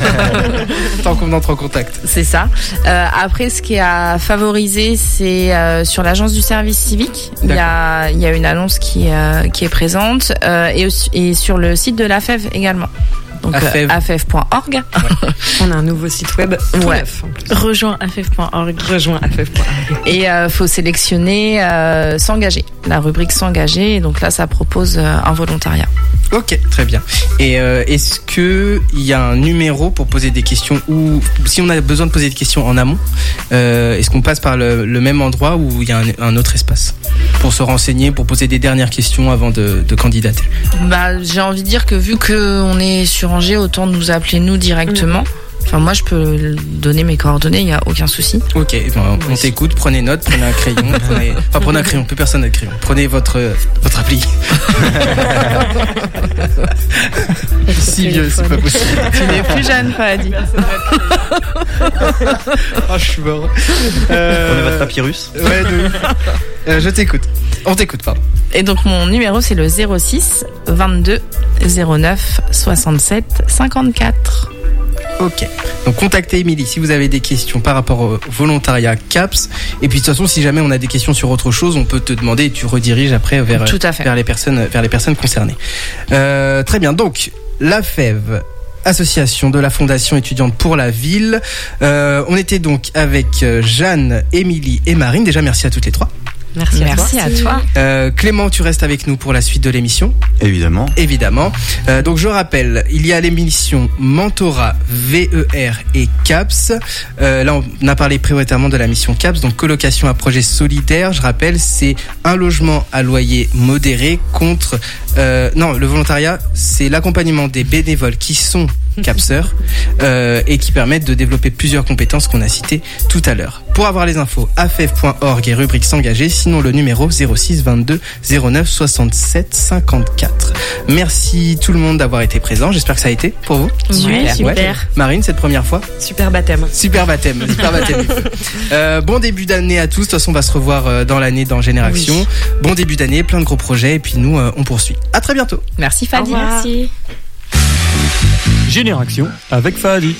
Tant qu'on entre en contact. C'est ça. Euh, après, ce qui est à favoriser, c'est euh, sur l'agence du service civique. Il y a, il y a une annonce qui, euh, qui est présente euh, et, aussi- et sur le site de l'A F E V également. Donc A F E V. euh, A F E V point org. Ouais. On a un nouveau site web. tout Ouais. neuf, en plus. Rejoins A F F point org. Rejoins A F F point org. Et euh, faut sélectionner euh, s'engager, la rubrique s'engager. Et donc là, ça propose euh, un volontariat. Ok, très bien. Et euh, est-ce que il y a un numéro pour poser des questions, ou si on a besoin de poser des questions en amont, euh, est-ce qu'on passe par le, le même endroit ou il y a un, un autre espace pour se renseigner, pour poser des dernières questions avant de, de candidater? Bah, j'ai envie de dire que vu que on est sur Angers, autant nous appeler nous directement. Enfin, moi, je peux donner mes coordonnées, il n'y a aucun souci. Ok, ben, on t'écoute, prenez note, prenez un crayon, prenez... enfin prenez un crayon, plus personne n'a de crayon. Prenez votre, votre appli. Si vieux, c'est pas possible. Tu n'es plus jeune, Fadi. Oh, je suis mort. Prenez votre papyrus. Ouais, de ouf. Euh, je t'écoute. On t'écoute, pardon. Et donc, mon numéro, c'est le zéro six vingt-deux zéro neuf soixante-sept cinquante-quatre. Ok. Donc contactez Émilie si vous avez des questions par rapport au volontariat CAPS. Et puis de toute façon, si jamais on a des questions sur autre chose, on peut te demander et tu rediriges après vers, Tout à fait. vers, les, personnes, vers les personnes concernées. Euh, très bien. Donc, l'A F E V, association de la Fondation étudiante pour la ville. Euh, on était donc avec Jeanne, Émilie et Marine. Déjà, merci à toutes les trois. Merci, Merci à toi. Euh, Clément, tu restes avec nous pour la suite de l'émission. Évidemment. Évidemment. Euh, donc je rappelle, il y a l'émission Mentorat, V E R et CAPS. Euh, là, on a parlé prioritairement de la mission CAPS, donc colocation à projet solidaire. Je rappelle, c'est un logement à loyer modéré contre... Euh, non, le volontariat, c'est l'accompagnement des bénévoles qui sont capseurs euh, et qui permettent de développer plusieurs compétences qu'on a citées tout à l'heure. Pour avoir les infos, a f e f point org et rubrique s'engager, sinon le numéro zéro six vingt-deux zéro neuf soixante-sept cinquante-quatre. Merci tout le monde d'avoir été présent. J'espère que ça a été pour vous. Oui, super. Ouais. Marine, cette première fois. Super baptême. Super baptême. Super baptême. euh, bon début d'année à tous. De toute façon, on va se revoir dans l'année dans Génération. Oui. Bon début d'année, plein de gros projets et puis nous, euh, on poursuit. À très bientôt. Merci Fadi. Merci. Génération avec Fadi.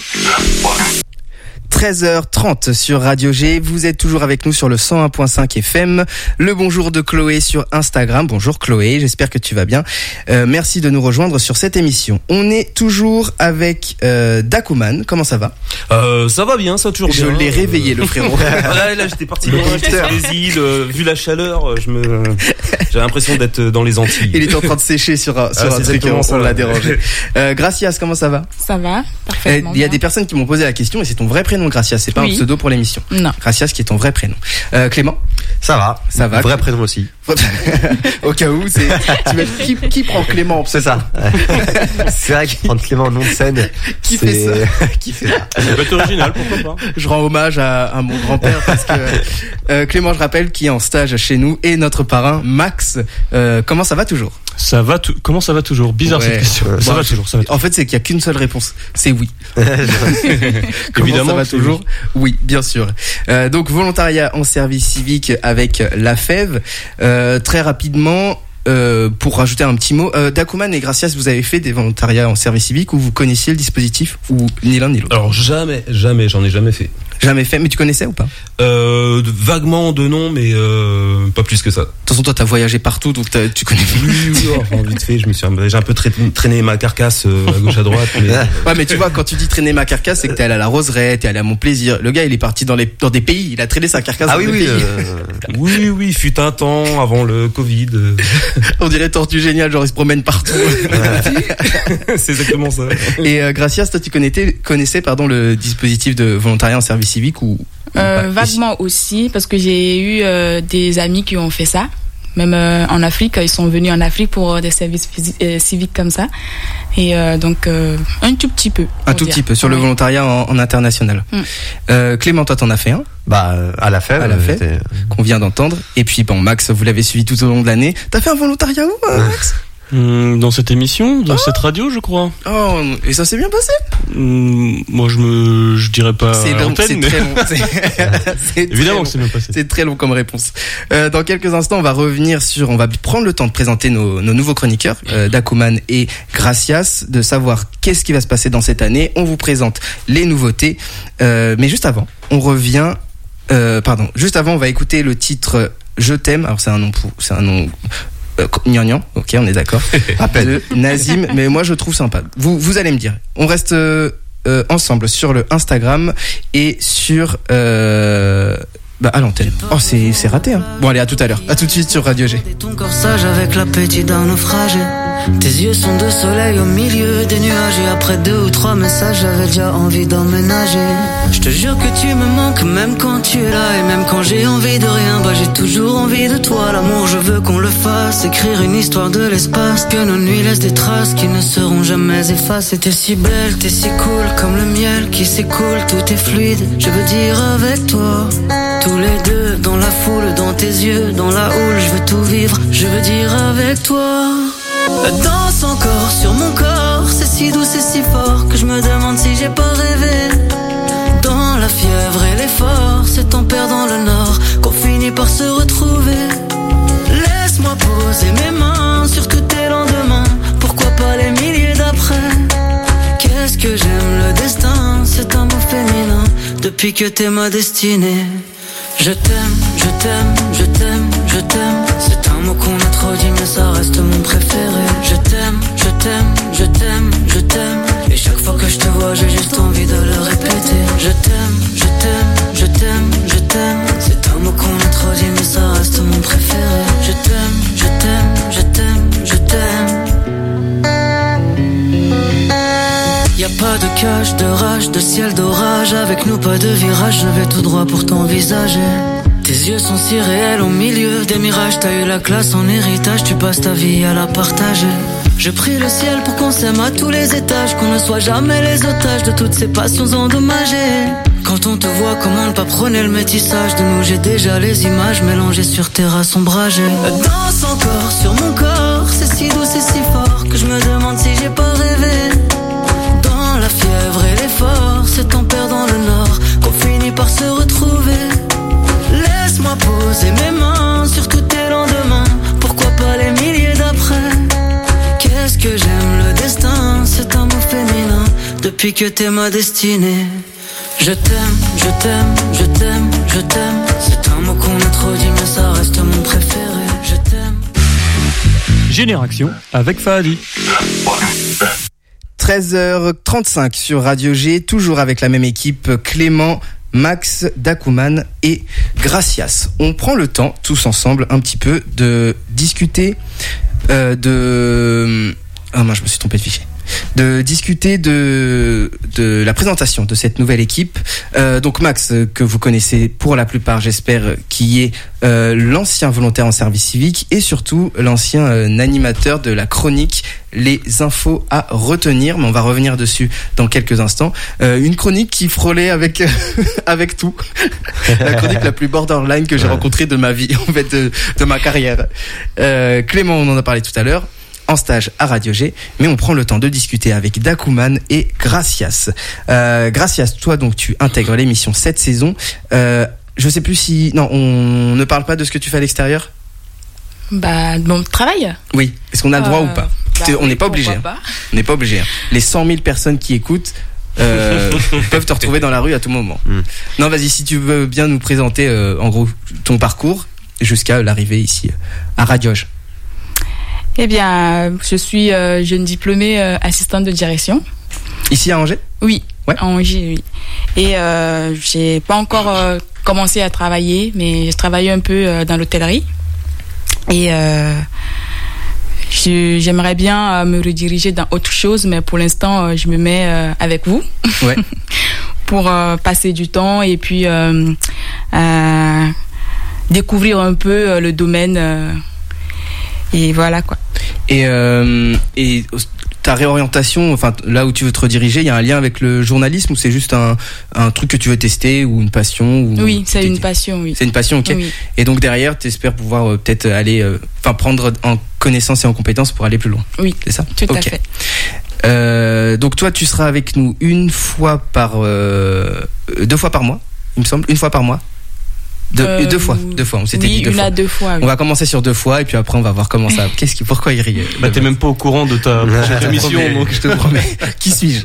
treize heures trente sur Radio G. Vous êtes toujours avec nous sur le cent un virgule cinq F M. Le bonjour de Chloé sur Instagram. Bonjour Chloé, j'espère que tu vas bien. Euh, merci de nous rejoindre sur cette émission. On est toujours avec euh, Dakuman. Comment ça va? euh, Ça va bien, ça va toujours je bien. Je l'ai réveillé, le frérot. Ouais, là, j'étais parti loin, j'étais sur les îles. Euh, vu la chaleur, je me, j'ai l'impression d'être dans les Antilles. Il est en train de sécher sur, sur ah, un truc, on, on l'a dérangé. Euh, Gracias, comment ça va? Ça va, parfaitement. Il y a des personnes qui m'ont posé la question, et c'est ton vrai prénom, Gracias, c'est pas oui. un pseudo pour l'émission. Non. Gracias qui est ton vrai prénom. Euh, Clément? Ça va. Ça va. Vrai prénom aussi. Au cas où, c'est, tu vas, qui, qui prend Clément? C'est ça. C'est vrai qu'il prend Clément en nom de scène. Qui fait ça? Qui fait ça? Ça peut être original, pourquoi pas? Je rends hommage à, à mon grand-père parce que, euh, Clément, je rappelle, qui est en stage chez nous, et notre parrain, Max. Euh, comment ça va toujours? Ça va tout, comment ça va toujours? Bizarre ouais. cette question. Euh, ça bon, va toujours, ça va toujours. En fait, c'est qu'il y a qu'une seule réponse. C'est oui. Comment évidemment, ça va toujours? Oui, bien sûr. Euh, donc, volontariat en service civique avec la F E V. Euh, très rapidement, euh, pour rajouter un petit mot, euh, Dakuman et Gracias, vous avez fait des volontariats en service civique ou vous connaissiez le dispositif ou ni l'un ni l'autre? Alors, jamais, jamais, j'en ai jamais fait. Jamais fait, mais tu connaissais ou pas? Euh, vaguement de nom, mais euh, pas plus que ça. De toute façon, toi, t'as voyagé partout, donc tu connais. Oui, oui, oh, vite fait, je me suis, j'ai un peu traîné, traîné ma carcasse euh, à gauche à droite. Mais... Ouais, mais tu vois, quand tu dis traîner ma carcasse, c'est que t'es allé à la Roseraie, t'es allé à Montplaisir. Le gars, il est parti dans les dans des pays, il a traîné sa carcasse. Ah dans oui, des oui, pays. Euh... oui, oui, fut un temps avant le Covid. On dirait Tortue Géniale, genre il se promène partout. C'est exactement ça. Et euh, Gracias, toi, tu connaissais, connaissais, pardon, le dispositif de volontariat en service civique ou? Euh, vaguement aussi, parce que j'ai eu euh, des amis qui ont fait ça. Même euh, en Afrique, ils sont venus en Afrique pour euh, des services phys- euh, civiques comme ça. Et euh, donc, euh, un tout petit peu. Un tout dire. petit peu, sur oui. le volontariat en, en international. Mm. Euh, Clément, toi, t'en as fait un? Bah, à la F E V. À la F E V, qu'on vient d'entendre. Et puis, bon, Max, vous l'avez suivi tout au long de l'année. T'as fait un volontariat où, euh, Max? Mmh, dans cette émission, dans oh. cette radio, je crois. Oh, et ça s'est bien passé? Mmh, moi, je me, je dirais pas. C'est long, c'est mais... très long. C'est, c'est évidemment que c'est bien passé. C'est très long comme réponse. Euh, dans quelques instants, on va revenir sur, on va prendre le temps de présenter nos, nos nouveaux chroniqueurs, euh, Dakuman et Gracias, de savoir qu'est-ce qui va se passer dans cette année. On vous présente les nouveautés, euh, mais juste avant, on revient. Euh, pardon, juste avant, on va écouter le titre Je t'aime. Alors c'est un nom, pour, c'est un nom. Euh, Gnangnan, ok, on est d'accord. De Nazim, mais moi je trouve sympa. Vous, vous allez me dire. On reste euh, euh, ensemble sur le Instagram et sur euh, bah à l'antenne. Oh c'est c'est raté hein. Bon allez à tout à l'heure. À tout de suite sur Radio G. Ton corsage avec l'appétit d'un naufragé. Tes yeux sont de soleil au milieu des nuages. Et après deux ou trois messages, j'avais déjà envie d'emménager. Je te jure que tu me manques même quand tu es là. Et même quand j'ai envie de rien, bah j'ai toujours envie de toi. L'amour je veux qu'on le fasse, écrire une histoire de l'espace. Que nos nuits laissent des traces qui ne seront jamais effacées. T'es si belle, t'es si cool, comme le miel qui s'écoule. Tout est fluide, je veux dire avec toi. Tous les deux, dans la foule, dans tes yeux, dans la houle. Je veux tout vivre, je veux dire avec toi. Danse encore sur mon corps, c'est si doux, c'est si fort que je me demande si j'ai pas rêvé. Dans la fièvre et l'effort, c'est en perdant le nord qu'on finit par se retrouver. Laisse-moi poser mes mains sur tous tes lendemains, pourquoi pas les milliers d'après. Qu'est-ce que j'aime le destin, c'est un mot féminin, depuis que t'es ma destinée. Je t'aime, je t'aime, je t'aime, je t'aime. C'est un mot qu'on a trop dit mais ça reste mon préféré. Je t'aime, je t'aime, je t'aime, je t'aime. Et chaque fois que je te vois j'ai juste envie de le répéter. Je t'aime, je t'aime, je t'aime, je t'aime. C'est un mot qu'on a trop dit mais ça reste mon préféré. Je t'aime, je t'aime, je t'aime, je t'aime. Y'a pas de cache, de rage, de ciel d'orage. Avec nous pas de virage, je vais tout droit pour t'envisager. Tes yeux sont si réels au milieu des mirages. T'as eu la classe en héritage, tu passes ta vie à la partager. Je prie le ciel pour qu'on s'aime à tous les étages, qu'on ne soit jamais les otages de toutes ces passions endommagées. Quand on te voit, comment ne pas prôner le métissage de nous, j'ai déjà les images mélangées sur terrasse ombragée. Danse encore sur mon corps, c'est si doux, c'est si fort que je me demande si j'ai pas rêvé. Dans la fièvre et l'effort, c'est en perdant le nord qu'on finit par se retrouver. Laisse-moi poser mes mains sur tous tes lendemains, pourquoi pas les milliers d'après. Qu'est-ce que j'aime le destin, c'est un mot féminin, depuis que t'es ma destinée. Je t'aime, je t'aime, je t'aime, je t'aime. C'est un mot qu'on a trop dit mais ça reste mon préféré. Je t'aime. Génération avec Fahadi. treize heures trente-cinq sur Radio G, toujours avec la même équipe, Clément, Max, Dakuman et Gracias. On prend le temps, tous ensemble, un petit peu de discuter euh, de... Ah moi je me suis trompé de fichier. De discuter de de la présentation de cette nouvelle équipe. Euh, donc Max, que vous connaissez pour la plupart, j'espère, qui est euh, l'ancien volontaire en service civique et surtout l'ancien euh, animateur de la chronique Les infos à retenir. Mais on va revenir dessus dans quelques instants. Euh, une chronique qui frôlait avec avec tout. La chronique la plus borderline que j'ai rencontrée de ma vie, en fait, de, de ma carrière. Euh, Clément, on en a parlé tout à l'heure, en stage à Radio G, mais on prend le temps de discuter avec Dakuman et Gracias. Euh, Gracias, toi donc tu intègres l'émission cette saison. Euh, je sais plus si... Non, on ne parle pas de ce que tu fais à l'extérieur ? Bah, de mon travail. Oui, est-ce qu'on a le droit Euh, ou pas ? bah On oui, n'est pas obligé. pourquoi hein. pas. On n'est pas obligé. hein. Les cent mille personnes qui écoutent euh, peuvent te retrouver dans la rue à tout moment. Mm. Non, vas-y, si tu veux bien nous présenter euh, en gros ton parcours jusqu'à l'arrivée ici à Radio G. Eh bien, je suis euh, jeune diplômée euh, assistante de direction. Ici à Angers ? Oui, Ouais. à Angers, oui. Et euh, j'ai pas encore euh, commencé à travailler, mais je travaille un peu euh, dans l'hôtellerie. Et euh, je- j'aimerais bien euh, me rediriger dans autre chose, mais pour l'instant, euh, je me mets euh, avec vous. Ouais. Pour euh, passer du temps et puis euh, euh, découvrir un peu euh, le domaine. euh, et voilà quoi. Et, euh, et ta réorientation, enfin là où tu veux te rediriger, il y a un lien avec le journalisme ou c'est juste un, un truc que tu veux tester ou une passion ou... Oui, c'est une passion, oui. C'est une passion, ok. Oui. Et donc derrière, tu espères pouvoir euh, peut-être aller, euh, enfin prendre en connaissance et en compétence pour aller plus loin. Oui, c'est ça. tout à Ok. fait. Euh, donc toi, tu seras avec nous une fois par, euh, deux fois par mois, il me semble, une fois par mois. Deux, Euh, deux fois, deux fois. On s'était oui, dit deux une fois. à deux fois, oui. On va commencer sur deux fois et puis après on va voir comment ça. Qu'est-ce qui, pourquoi il rit Bah t'es même pas au courant de ta prochaine émission, donc je te promets. Qui suis-je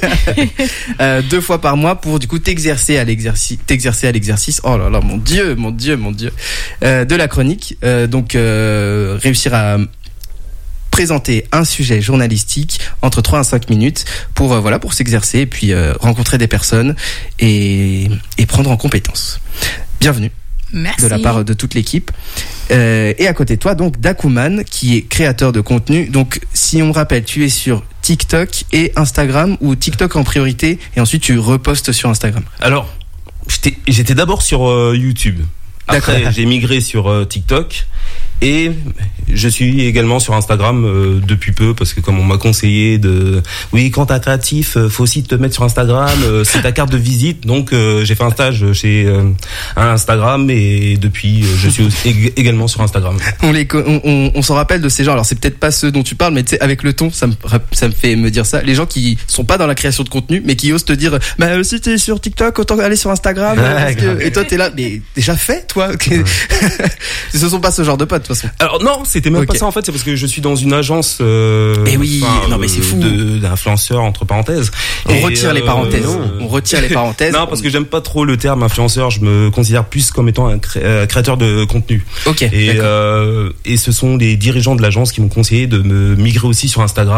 euh, Deux fois par mois pour du coup t'exercer à l'exercice, t'exercer à l'exercice. Oh là là, mon Dieu, mon Dieu, mon Dieu. Euh, de la chronique. Euh, donc euh, réussir à présenter un sujet journalistique entre trois à cinq minutes pour euh, voilà pour s'exercer et puis euh, rencontrer des personnes et et prendre en compétence. Bienvenue. Merci. De la part de toute l'équipe. Euh, et à côté de toi, donc, Dakuman, qui est créateur de contenu. Donc, si on me rappelle, tu es sur TikTok et Instagram, ou TikTok en priorité, et ensuite tu repostes sur Instagram. Alors, j'étais, j'étais d'abord sur euh, YouTube. Après, D'accord. j'ai migré sur euh, TikTok. Et je suis également sur Instagram euh, depuis peu parce que comme on m'a conseillé de oui quand t'es créatif euh, faut aussi te mettre sur Instagram, euh, c'est ta carte de visite, donc euh, j'ai fait un stage chez euh, un Instagram et depuis euh, je suis aussi ég- également sur Instagram. On les, co- on, on, on s'en rappelle de ces gens. Alors c'est peut-être pas ceux dont tu parles, mais tu sais, avec le ton, ça me, rap- ça me fait me dire ça. Les gens qui sont pas dans la création de contenu, mais qui osent te dire, bah euh, si t'es sur TikTok, autant aller sur Instagram. Ouais, parce que- grave. Et toi t'es là, mais déjà fait, toi. Ouais. Ce sont pas ce genre de potes, de toute façon. Alors non, c'était même Ok. pas ça en fait, c'est parce que je suis dans une agence euh, Eh oui, enfin, non, mais c'est euh, fou. de- d'influenceurs entre parenthèses. On Et, retire les euh, parenthèses. euh, On retire les parenthèses. Non, parce que j'aime pas trop le terme influenceur. Je me considère plus comme étant un cré- euh, créateur de contenu. Ok. Et d'accord. euh, et ce sont les dirigeants de l'agence qui m'ont conseillé de me migrer aussi sur Instagram.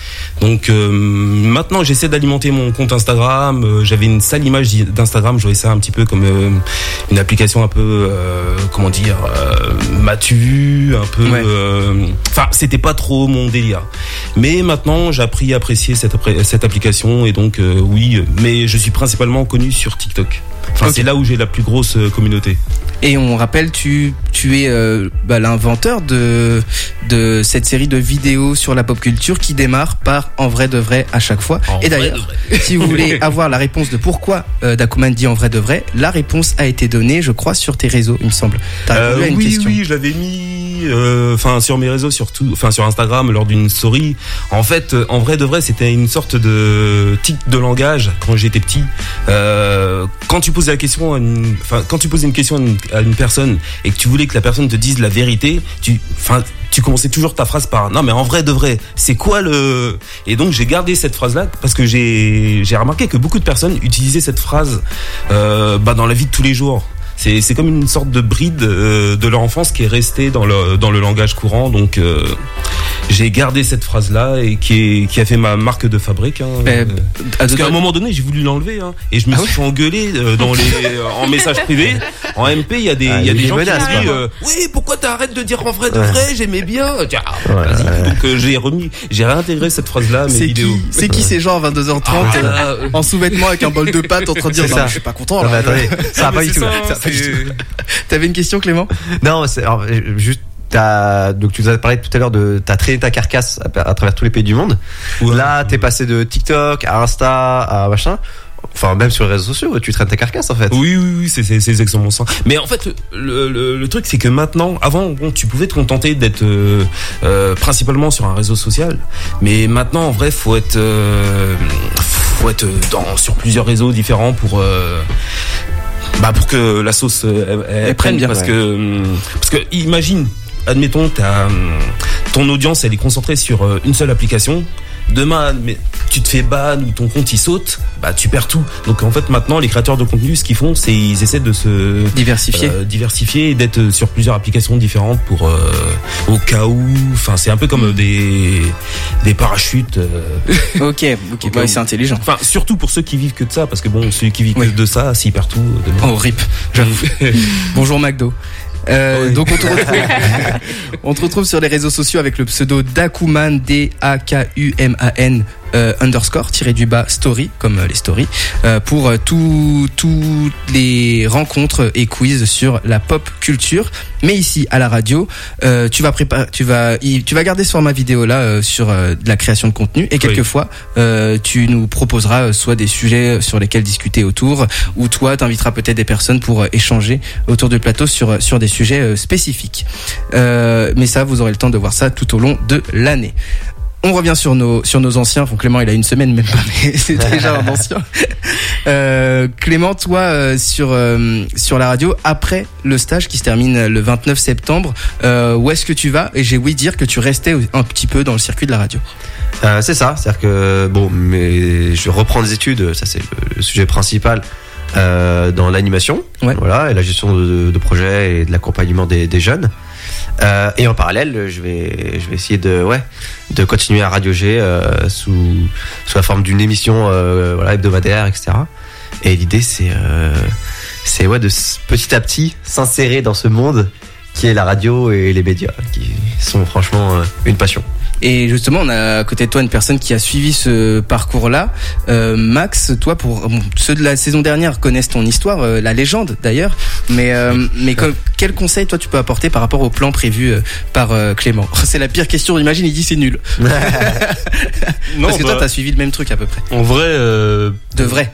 Donc euh, maintenant j'essaie d'alimenter mon compte Instagram. Euh, j'avais une sale image d'Instagram, je voyais ça un petit peu comme euh, une application un peu euh, comment dire euh, matu, un peu. Enfin, ouais. euh, c'était pas trop mon délire. Mais maintenant j'ai appris à apprécier cette, cette application et donc euh, oui, mais je suis principalement connu sur TikTok. Enfin, okay. C'est là où j'ai la plus grosse euh, communauté. Et on rappelle, tu, tu es euh, bah, l'inventeur de, de cette série de vidéos sur la pop culture qui démarre par En vrai de vrai à chaque fois. En Et d'ailleurs, si vous voulez avoir la réponse de pourquoi euh, Dakuman dit En vrai de vrai, la réponse a été donnée, je crois, sur tes réseaux, il me semble. T'as répondu euh, à une oui, question. Oui, je l'avais mis enfin euh, sur mes réseaux, surtout, enfin sur Instagram lors d'une story. En fait, euh, En vrai de vrai, c'était une sorte de tic de langage quand j'étais petit. Euh, quand tu posais la question, à une, enfin quand tu posais une question à une, à une personne et que tu voulais que la personne te dise la vérité, tu, enfin, tu commençais toujours ta phrase par non mais en vrai de vrai, c'est quoi le... Et donc j'ai gardé cette phrase-là parce que j'ai j'ai remarqué que beaucoup de personnes utilisaient cette phrase euh, bah, dans la vie de tous les jours. C'est c'est comme une sorte de bride euh, de leur enfance qui est restée dans le dans le langage courant. Donc euh, j'ai gardé cette phrase là et qui est, qui a fait ma marque de fabrique. Hein, euh, parce qu'à un moment donné j'ai voulu l'enlever hein, et je me ah suis ouais engueulé euh, dans les en message privé. En M P il y a des il ah, y a des gens menaces, qui me disent euh, oui pourquoi t'arrêtes de dire en vrai de ouais. vrai, j'aimais bien. Tiens, ouais, ouais. Donc euh, j'ai remis j'ai réintégré cette phrase là à mes c'est vidéos. Qui, c'est qui ces gens à vingt-deux heures trente ah, euh, en sous-vêtements avec un bol de pâtes en train de dire non, mais je suis pas content. Non, là. Mais attendez, ça va pas du tout. T'avais une question, Clément? Non, c'est alors, juste. T'as, donc tu nous as parlé tout à l'heure de t'as traîné ta carcasse à, à travers tous les pays du monde. Ouais. Là, t'es passé de TikTok à Insta à machin. Enfin, même sur les réseaux sociaux, tu traînes ta carcasse en fait. Oui, oui, oui, c'est, c'est, c'est exactement ça. Mais en fait, le, le, le truc, c'est que maintenant, avant, bon, tu pouvais te contenter d'être euh, euh, principalement sur un réseau social. Mais maintenant, en vrai, faut être, euh, faut être dans, sur plusieurs réseaux différents pour. Euh, Bah pour que la sauce elle, elle, elle prenne bien parce ouais. que parce que imagine admettons t'as, ton audience elle est concentrée sur une seule application. Demain, mais tu te fais ban ou ton compte il saute, bah tu perds tout. Donc en fait maintenant les créateurs de contenu ce qu'ils font c'est ils essaient de se diversifier, euh, diversifier et d'être sur plusieurs applications différentes pour euh, au cas où. Enfin c'est un peu comme des des parachutes. Euh, ok, ok, bah, c'est intelligent. Enfin surtout pour ceux qui vivent que de ça parce que bon celui qui vit oui. que de ça s'il perd tout. Demain. Oh rip. J'avoue. Bonjour McDo. Euh, oui. Donc on te retrouve, on te retrouve sur les réseaux sociaux avec le pseudo Dakuman D A K U M A N euh, underscore tiré du bas story comme euh, les stories euh, pour euh, tous tous les rencontres et quiz sur la pop culture. Mais ici à la radio, euh, tu vas préparer, tu vas y, tu vas garder ce format vidéo là euh, sur euh, de la création de contenu et quelquefois oui. euh, tu nous proposeras euh, soit des sujets sur lesquels discuter autour ou toi t'inviteras peut-être des personnes pour euh, échanger autour du plateau sur sur des sujets euh, spécifiques. Euh, mais ça vous aurez le temps de voir ça tout au long de l'année. On revient sur nos sur nos anciens. Bon, Clément, il a une semaine même pas, mais c'est déjà un ancien. Euh, Clément, toi, euh, sur euh, sur la radio, après le stage qui se termine le vingt-neuf septembre, euh, où est-ce que tu vas? Et j'ai ouï dire que tu restais un petit peu dans le circuit de la radio. Euh, c'est ça, c'est-à-dire que bon, mais je reprends des études, ça c'est le, le sujet principal. Euh, dans l'animation, ouais. voilà, et la gestion de, de projets et de l'accompagnement des, des jeunes. Euh, et en parallèle, je vais, je vais essayer de, ouais, de continuer à Radio G euh, sous, sous la forme d'une émission, euh, voilà, hebdomadaire, et cetera. Et l'idée, c'est, euh, c'est ouais, de petit à petit s'insérer dans ce monde qui est la radio et les médias, qui sont franchement une passion. Et justement, on a à côté de toi une personne qui a suivi ce parcours-là. Euh, Max, toi, pour bon, ceux de la saison dernière connaissent ton histoire, euh, la légende d'ailleurs. Mais euh, mais comme, quel conseil toi tu peux apporter par rapport au plan prévu euh, par euh, Clément? C'est la pire question. Imagine, il dit c'est nul. non, Parce que bah, toi, t'as suivi le même truc à peu près. En vrai, euh... de vrai.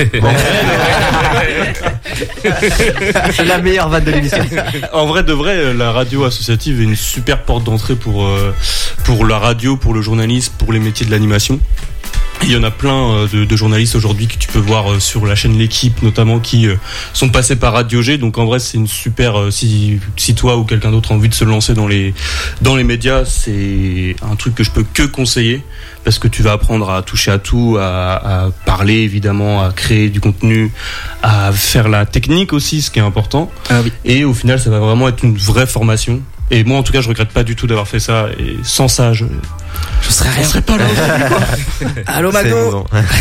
C'est la meilleure vanne de l'émission. En vrai, de vrai, la radio associative est une super porte d'entrée pour euh, pour la radio, pour le journalisme, pour les métiers de l'animation. Il y en a plein de, de journalistes aujourd'hui que tu peux voir sur la chaîne L'Équipe notamment qui sont passés par Radio G. Donc en vrai c'est une super, si, si toi ou quelqu'un d'autre a envie de se lancer dans les, dans les médias, c'est un truc que je peux que conseiller parce que tu vas apprendre à toucher à tout, à, à parler évidemment, à créer du contenu, à faire la technique aussi, ce qui est important. Ah oui. Et au final ça va vraiment être une vraie formation. Et moi en tout cas je regrette pas du tout d'avoir fait ça et sans ça je, Je serais rien. On serait pas là aujourd'hui, quoi. Allô, Mago.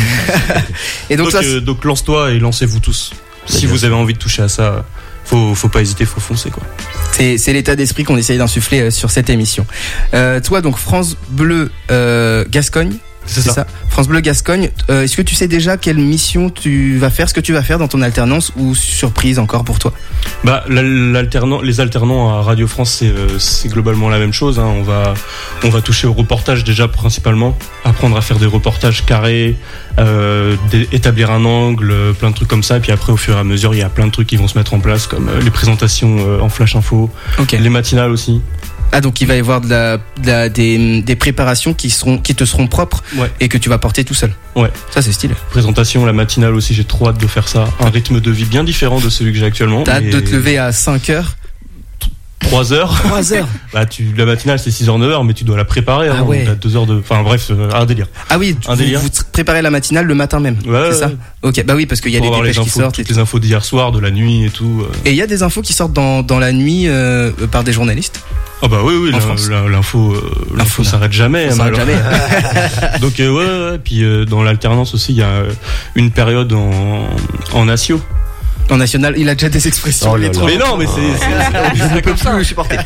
Et donc, donc, ça, euh, donc lance-toi et lancez-vous tous. Si bien vous sûr. avez envie de toucher à ça, faut, faut pas hésiter, faut foncer, quoi. c'est, c'est l'état d'esprit qu'on essaye d'insuffler euh, sur cette émission. Euh, toi, donc, France Bleu euh, Gascogne. C'est, C'est ça. ça. France Bleu Gascogne. Euh, est-ce que tu sais déjà quelle mission tu vas faire, ce que tu vas faire dans ton alternance ou surprise encore pour toi? Bah, l'alternant, les alternants à Radio France, c'est, euh, c'est globalement la même chose. Hein. On va, on va toucher au reportage déjà principalement, apprendre à faire des reportages carrés, euh, d- établir un angle, euh, plein de trucs comme ça. Et puis après, au fur et à mesure, il y a plein de trucs qui vont se mettre en place, comme euh, les présentations euh, en flash info, Ok. les matinales aussi. Ah, donc il va y avoir de la, de la- des, des préparations qui seront, qui te seront propres Ouais. et que tu vas porter tout seul. Ouais. Ça, c'est stylé. Présentation, la matinale aussi, j'ai trop hâte de faire ça. Un rythme de vie bien différent de celui que j'ai actuellement. T'as hâte mais de te lever à cinq heures. trois heures. trois heures. Bah, tu, la matinale, c'est six heures, neuf heures, mais tu dois la préparer. Ah Hein, ouais. T'as deux heures de, enfin, bref, euh, un délire. Ah oui, Un vous, délire. vous préparez la matinale le matin même. Ouais, c'est ça? ouais. Ok, bah oui, parce qu'il y a Pour les avoir dépêches les qui infos, sortent. Et, toutes les infos d'hier soir, de la nuit et tout. euh. et il y a des infos qui sortent dans, dans la nuit euh, par des journalistes. Ah bah oui, oui, En la- France. la- l'info, euh, l'info L'info, là. s'arrête jamais. Ça s'arrête malheureusement. jamais. Donc euh, ouais, ouais, puis euh, dans l'alternance aussi, il y a euh, une période en en asio. En national, il a déjà des expressions. Oh il est là trop- là. Mais non, mais c'est, c'est, Je ne peux plus le supporter.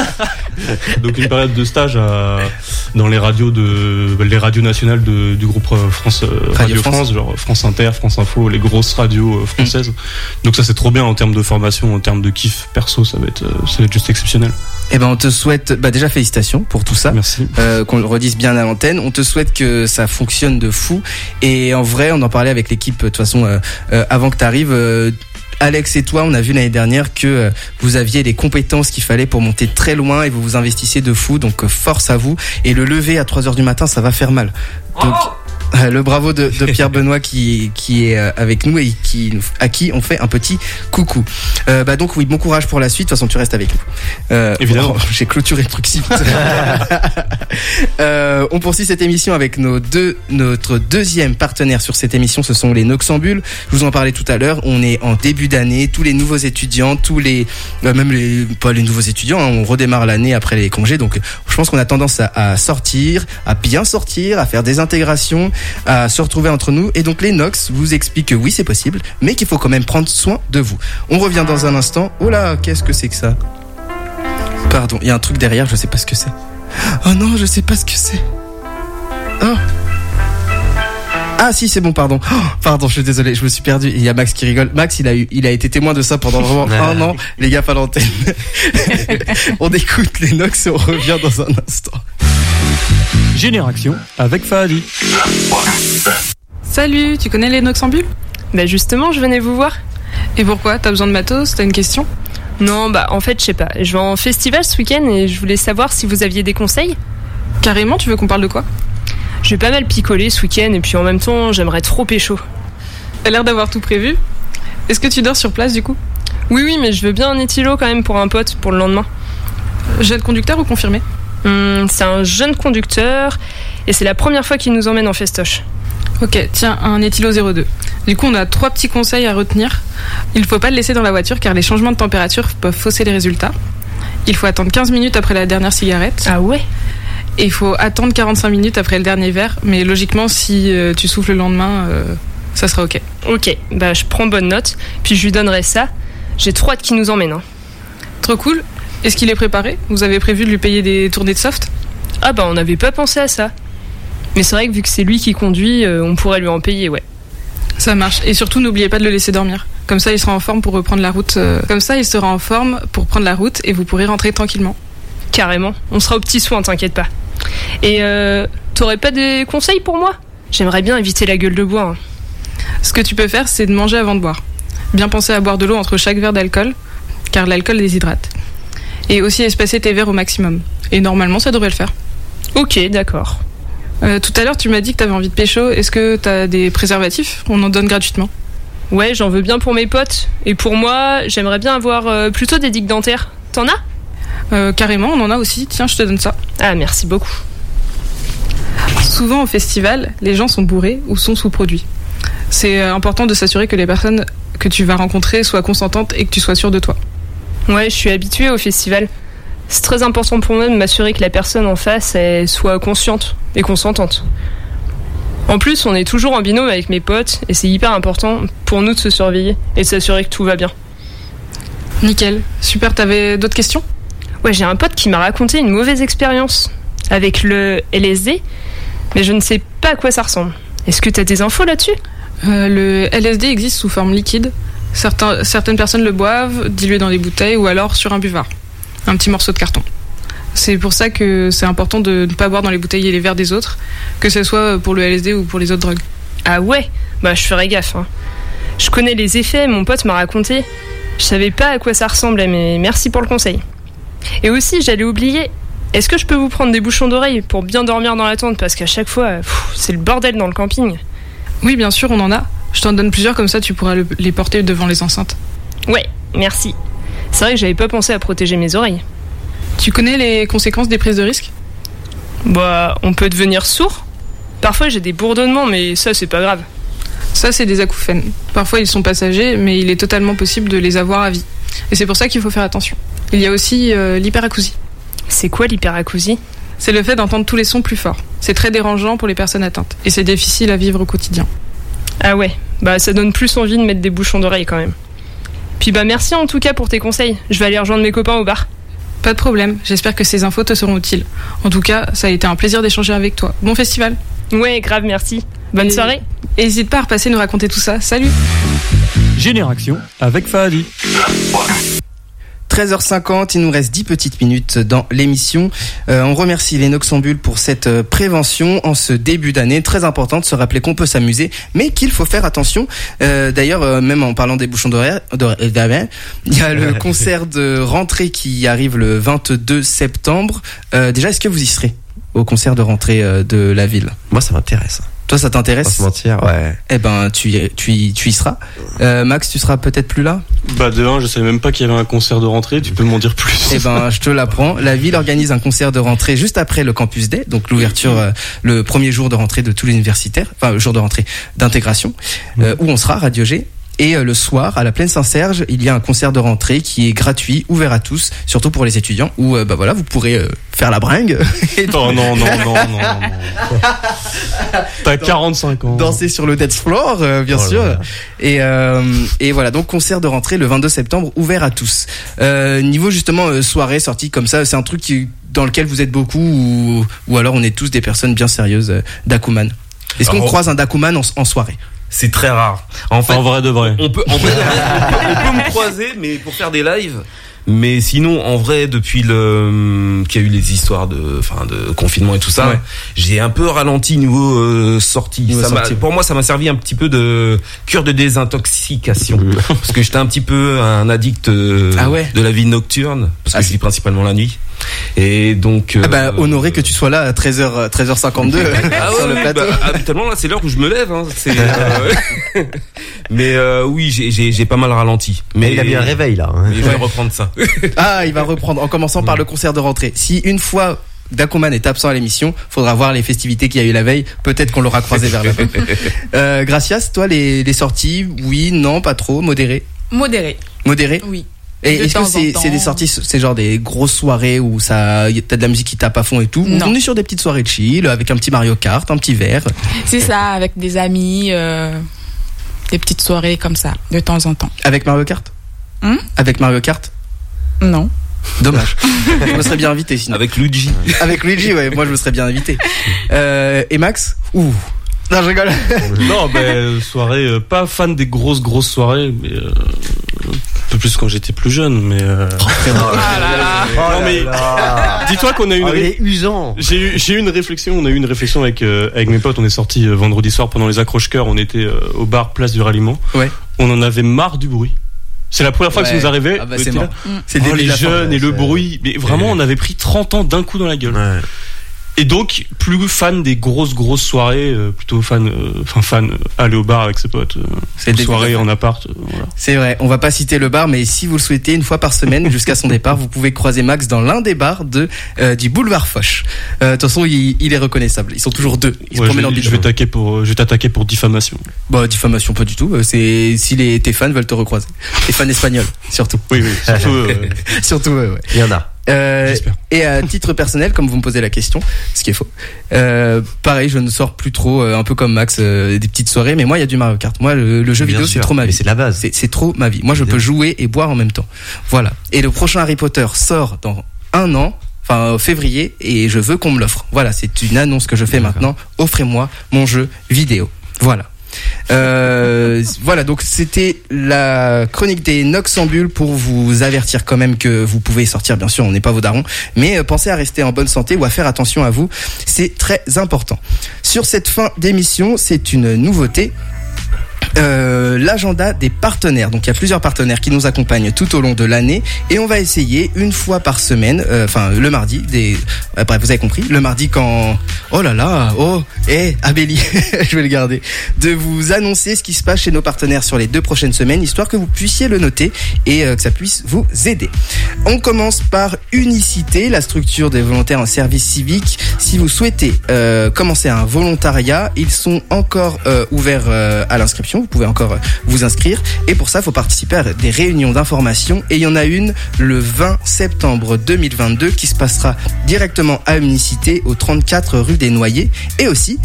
donc une période de stage à, dans les radios de les radios nationales de, du groupe euh, France euh, Radio, Radio France. France. genre France Inter, France Info, les grosses radios euh, françaises. Donc ça c'est trop bien en termes de formation, en termes de kiff perso, ça va être euh, ça va être juste exceptionnel. Eh ben, on te souhaite, bah déjà félicitations pour tout ça. Merci. Euh, qu'on le redise bien à l'antenne. On te souhaite que ça fonctionne de fou. Et en vrai, on en parlait avec l'équipe de toute façon euh, euh, avant que tu arrives. Alex et toi, on a vu l'année dernière que euh, vous aviez les compétences qu'il fallait pour monter très loin et vous vous investissiez de fou. Donc euh, force à vous. Et le lever à trois heures du matin, ça va faire mal. Donc euh, le bravo de, de Pierre Benoît qui qui est euh, avec nous et qui à qui on fait un petit coucou. Euh, bah donc oui, bon courage pour la suite. De toute façon, tu restes avec nous. Euh, Évidemment. bon, j'ai clôturé le truc si vite. Euh, on poursuit cette émission avec nos deux, notre deuxième partenaire sur cette émission, ce sont les Noxambules. Je vous en parlais tout à l'heure. On est en début d'année, tous les nouveaux étudiants, tous les, euh, même les, pas les nouveaux étudiants, hein, on redémarre l'année après les congés. Donc, je pense qu'on a tendance à, à sortir, à bien sortir, à faire des intégrations, à se retrouver entre nous. Et donc, les Nox vous expliquent que oui, c'est possible, mais qu'il faut quand même prendre soin de vous. On revient dans un instant. Oh là, qu'est-ce que c'est que ça? Pardon, il y a un truc derrière, je sais pas ce que c'est. Oh non, je sais pas ce que c'est. Oh. Ah si, c'est bon, pardon. Oh, pardon, je suis désolé, je me suis perdu. Il y a Max qui rigole. Max, il a eu, il a été témoin de ça pendant vraiment un an. Les gars, pas l'antenne. On écoute les Nox et on revient dans un instant. Génération avec Fahadi. Salut, tu connais les Noxambules? Bah justement, je venais vous voir. Et pourquoi? T'as besoin de matos? T'as une question? Non, bah en fait, je sais pas. Je vais en festival ce week-end et je voulais savoir si vous aviez des conseils. Carrément, tu veux qu'on parle de quoi? Je vais pas mal picoler ce week-end et puis en même temps, j'aimerais trop pécho. T'as l'air d'avoir tout prévu. Est-ce que tu dors sur place du coup? Oui, oui, mais je veux bien un éthilo quand même pour un pote pour le lendemain. Jeune conducteur ou confirmé? Hum, c'est un jeune conducteur et c'est la première fois qu'il nous emmène en festoche. Ok, tiens, un éthilo zéro deux. Du coup, on a trois petits conseils à retenir. Il ne faut pas le laisser dans la voiture car les changements de température peuvent fausser les résultats. Il faut attendre quinze minutes après la dernière cigarette. Ah ouais? Et il faut attendre quarante-cinq minutes après le dernier verre. Mais logiquement, si euh, tu souffles le lendemain, euh, ça sera ok. Ok, bah je prends bonne note, puis je lui donnerai ça. J'ai trop hâte qu'il nous emmène. Hein. Trop cool. Est-ce qu'il est préparé? Vous avez prévu de lui payer des tournées de soft? Ah bah on n'avait pas pensé à ça. Mais c'est vrai que vu que c'est lui qui conduit, euh, on pourrait lui en payer, ouais. Ça marche. Et surtout, n'oubliez pas de le laisser dormir. Comme ça, il sera en forme pour reprendre la route. Euh... Comme ça, il sera en forme pour prendre la route et vous pourrez rentrer tranquillement. Carrément. On sera aux petits soins, t'inquiète pas. Et euh, t'aurais pas des conseils pour moi? J'aimerais bien éviter la gueule de bois. Hein. Ce que tu peux faire, c'est de manger avant de boire. Bien penser à boire de l'eau entre chaque verre d'alcool, car l'alcool déshydrate. Et aussi espacer tes verres au maximum. Et normalement, ça devrait le faire. Ok, d'accord. Euh, tout à l'heure, tu m'as dit que t'avais envie de pécho. Est-ce que t'as des préservatifs? On en donne gratuitement. Ouais, j'en veux bien pour mes potes. Et pour moi, j'aimerais bien avoir euh, plutôt des digues dentaires. T'en as? euh, Carrément, on en a aussi. Tiens, je te donne ça. Ah, merci beaucoup. Souvent au festival, les gens sont bourrés ou sont sous-produits. C'est important de s'assurer que les personnes que tu vas rencontrer soient consentantes et que tu sois sûr de toi. Ouais, je suis habituée au festival. C'est très important pour moi de m'assurer que la personne en face elle soit consciente et consentante. En plus, on est toujours en binôme avec mes potes et c'est hyper important pour nous de se surveiller et de s'assurer que tout va bien. Nickel. Super, t'avais d'autres questions ? Ouais, j'ai un pote qui m'a raconté une mauvaise expérience avec le L S D, mais je ne sais pas à quoi ça ressemble. Est-ce que t'as des infos là-dessus ? euh, Le L S D existe sous forme liquide. Certains, certaines personnes le boivent, dilué dans des bouteilles ou alors sur un buvard. Un petit morceau de carton. C'est pour ça que c'est important de ne pas boire dans les bouteilles et les verres des autres, que ce soit pour le L S D ou pour les autres drogues. Ah ouais ? Bah je ferai gaffe. Hein. Je connais les effets, mon pote m'a raconté. Je savais pas à quoi ça ressemblait, mais merci pour le conseil. Et aussi, j'allais oublier, est-ce que je peux vous prendre des bouchons d'oreilles pour bien dormir dans la tente ? Parce qu'à chaque fois, pff, c'est le bordel dans le camping. Oui, bien sûr, on en a. Je t'en donne plusieurs, comme ça tu pourras le, les porter devant les enceintes. Ouais, merci. C'est vrai que j'avais pas pensé à protéger mes oreilles. Tu connais les conséquences des prises de risque ? Bah, on peut devenir sourd. Parfois j'ai des bourdonnements, mais ça c'est pas grave. Ça c'est des acouphènes. Parfois ils sont passagers, mais il est totalement possible de les avoir à vie. Et c'est pour ça qu'il faut faire attention. Il y a aussi euh, l'hyperacousie. C'est quoi l'hyperacousie ? C'est le fait d'entendre tous les sons plus forts. C'est très dérangeant pour les personnes atteintes. Et c'est difficile à vivre au quotidien. Ah ouais, bah ça donne plus envie de mettre des bouchons d'oreilles quand même. Puis bah merci en tout cas pour tes conseils. Je vais aller rejoindre mes copains au bar. Pas de problème, j'espère que ces infos te seront utiles. En tout cas, ça a été un plaisir d'échanger avec toi. Bon festival. Ouais, grave, merci. Bonne Et... soirée. N'hésite pas à repasser nous raconter tout ça. Salut. Génération avec Fahadi. treize heures cinquante, il nous reste dix petites minutes dans l'émission. Euh, on remercie les Noxambules pour cette euh, prévention en ce début d'année. Très important de se rappeler qu'on peut s'amuser, mais qu'il faut faire attention. Euh, d'ailleurs, euh, même en parlant des bouchons d'oreilles, il y a le concert de rentrée qui arrive le vingt-deux septembre. Euh, déjà, est-ce que vous y serez au concert de rentrée euh, de la ville ? Moi, ça m'intéresse. Toi, ça t'intéresse ? Pas se mentir, ouais. Eh ben, tu y, tu y, tu y seras. Euh, Max, tu seras peut-être plus là ? Bah de un, je savais même pas qu'il y avait un concert de rentrée. Tu peux m'en dire plus ? Eh ben, je te l'apprends. La ville organise un concert de rentrée juste après le Campus Day, donc l'ouverture, euh, le premier jour de rentrée de tous les universitaires, enfin le jour de rentrée d'intégration, euh, où on sera Radio G. Et euh, le soir, à la Plaine Saint-Serge, il y a un concert de rentrée qui est gratuit, ouvert à tous, surtout pour les étudiants, où euh, bah voilà, vous pourrez euh, faire la bringue. Et oh non, non, non, non, non. T'as quarante-cinq ans. Danser sur le dance floor, euh, bien oh sûr. Là. Et, euh, et voilà, donc concert de rentrée le vingt-deux septembre, ouvert à tous. Euh, niveau justement euh, soirée, sortie comme ça, c'est un truc qui, dans lequel vous êtes beaucoup, ou, ou alors on est tous des personnes bien sérieuses, euh, d'Akuman. Est-ce qu'on alors, croise un Dakuman en, en soirée ? C'est très rare. En fait, en vrai de vrai. On peut, en vrai, on peut, on peut me croiser, mais pour faire des lives. Mais sinon, en vrai, depuis le qu'il y a eu les histoires de, enfin, de confinement et tout ça, ouais. J'ai un peu ralenti niveau euh, sortie. Niveau ça sortie. Pour moi, ça m'a servi un petit peu de cure de désintoxication, parce que j'étais un petit peu un addict euh, ah ouais. de la vie nocturne, parce que ah, je vis principalement la nuit. Et donc, euh, ah bah, honoré que tu sois là à treize heures, treize heures cinquante-deux ah sur ouais, le plateau. Bah, habituellement, là, c'est l'heure où je me lève, hein. C'est, euh, mais, euh, oui, j'ai, j'ai, j'ai pas mal ralenti. Mais il a bien un réveil, là. Mais je vais reprendre ça. Ah, il va reprendre, en commençant par le concert de rentrée. Si une fois, Dakuman est absent à l'émission, faudra voir les festivités qu'il y a eu la veille. Peut-être qu'on l'aura croisé vers la fin. Euh, Gracias, toi, les, les sorties, oui, non, pas trop, modéré. Modéré. Modéré? Oui. Et est-ce que c'est, c'est des sorties, c'est genre des grosses soirées où ça, t'as de la musique qui tape à fond et tout? Non. On est sur des petites soirées de chill, avec un petit Mario Kart, un petit verre. C'est ça, avec des amis, euh, des petites soirées comme ça, de temps en temps. Avec Mario Kart? Hum? Avec Mario Kart? Non. Dommage. Je me serais bien invité sinon. Avec Luigi. Avec Luigi, ouais, moi je me serais bien invité. Euh, et Max? Ouh. Non, je rigole. Non, ben, soirée, euh, pas fan des grosses, grosses soirées, mais, euh, un peu plus quand j'étais plus jeune, mais, euh... oh là là. Non, mais, dis-toi qu'on a eu une, oh, ré... usant. J'ai eu, j'ai eu une réflexion, on a eu une réflexion avec, euh, avec mes potes, on est sortis euh, vendredi soir pendant les accroche-cœurs, on était, euh, au bar Place du Ralliement. Ouais. On en avait marre du bruit. C'est la première fois ouais. que ça nous arrivait. Ah bah c'est là. C'est oh, les jeunes et le bruit. Mais vraiment, on avait pris trente ans d'un coup dans la gueule. Ouais. Et donc, plus fan des grosses, grosses soirées, euh, plutôt fan, enfin, euh, fan, euh, aller au bar avec ses potes, euh, c'est des soirées en appart, euh, voilà. C'est vrai, on va pas citer le bar, mais si vous le souhaitez, une fois par semaine, jusqu'à son départ, vous pouvez croiser Max dans l'un des bars de, euh, du boulevard Foch. Euh, de toute façon, il, il est reconnaissable. Ils sont toujours deux. Ils ouais, se promènent en je, je vais t'attaquer pour, je vais t'attaquer pour diffamation. Bah, diffamation, pas du tout. C'est, si les, tes fans veulent te recroiser. Les fans espagnols, surtout. Oui, oui, surtout, euh... surtout, ouais, ouais. Il y en a. Euh, et à titre personnel, comme vous me posez la question, ce qui est faux, euh, pareil, je ne sors plus trop, euh, un peu comme Max, euh, des petites soirées, mais moi il y a du Mario Kart. Moi le, le jeu Bien vidéo sûr, c'est trop ma vie. C'est la base. C'est, c'est trop ma vie. Moi je peux jouer et boire en même temps. Voilà. Et le prochain Harry Potter sort dans un an. Enfin, février, et je veux qu'on me l'offre. Voilà, c'est une annonce que je fais maintenant. Offrez-moi mon jeu vidéo. Voilà. Euh, voilà, donc c'était la chronique des Noxambules pour vous avertir quand même que vous pouvez sortir, bien sûr, on n'est pas vos darons, mais pensez à rester en bonne santé ou à faire attention à vous, c'est très important. Sur cette fin d'émission, c'est une nouveauté. Euh, l'agenda des partenaires. Donc il y a plusieurs partenaires qui nous accompagnent tout au long de l'année et on va essayer une fois par semaine, euh, enfin le mardi, des, euh, bref vous avez compris, le mardi quand, oh là là, oh, eh, Abélie, je vais le garder, de vous annoncer ce qui se passe chez nos partenaires sur les deux prochaines semaines, histoire que vous puissiez le noter et euh, que ça puisse vous aider. On commence par Unicité, la structure des volontaires en service civique. Si vous souhaitez euh, commencer un volontariat, ils sont encore euh, ouverts euh, à l'inscription. Vous pouvez encore vous inscrire et pour ça, il faut participer à des réunions d'information et il y en a une le vingt septembre deux mille vingt-deux qui se passera directement à Unicité au trente-quatre rue des Noyers et aussi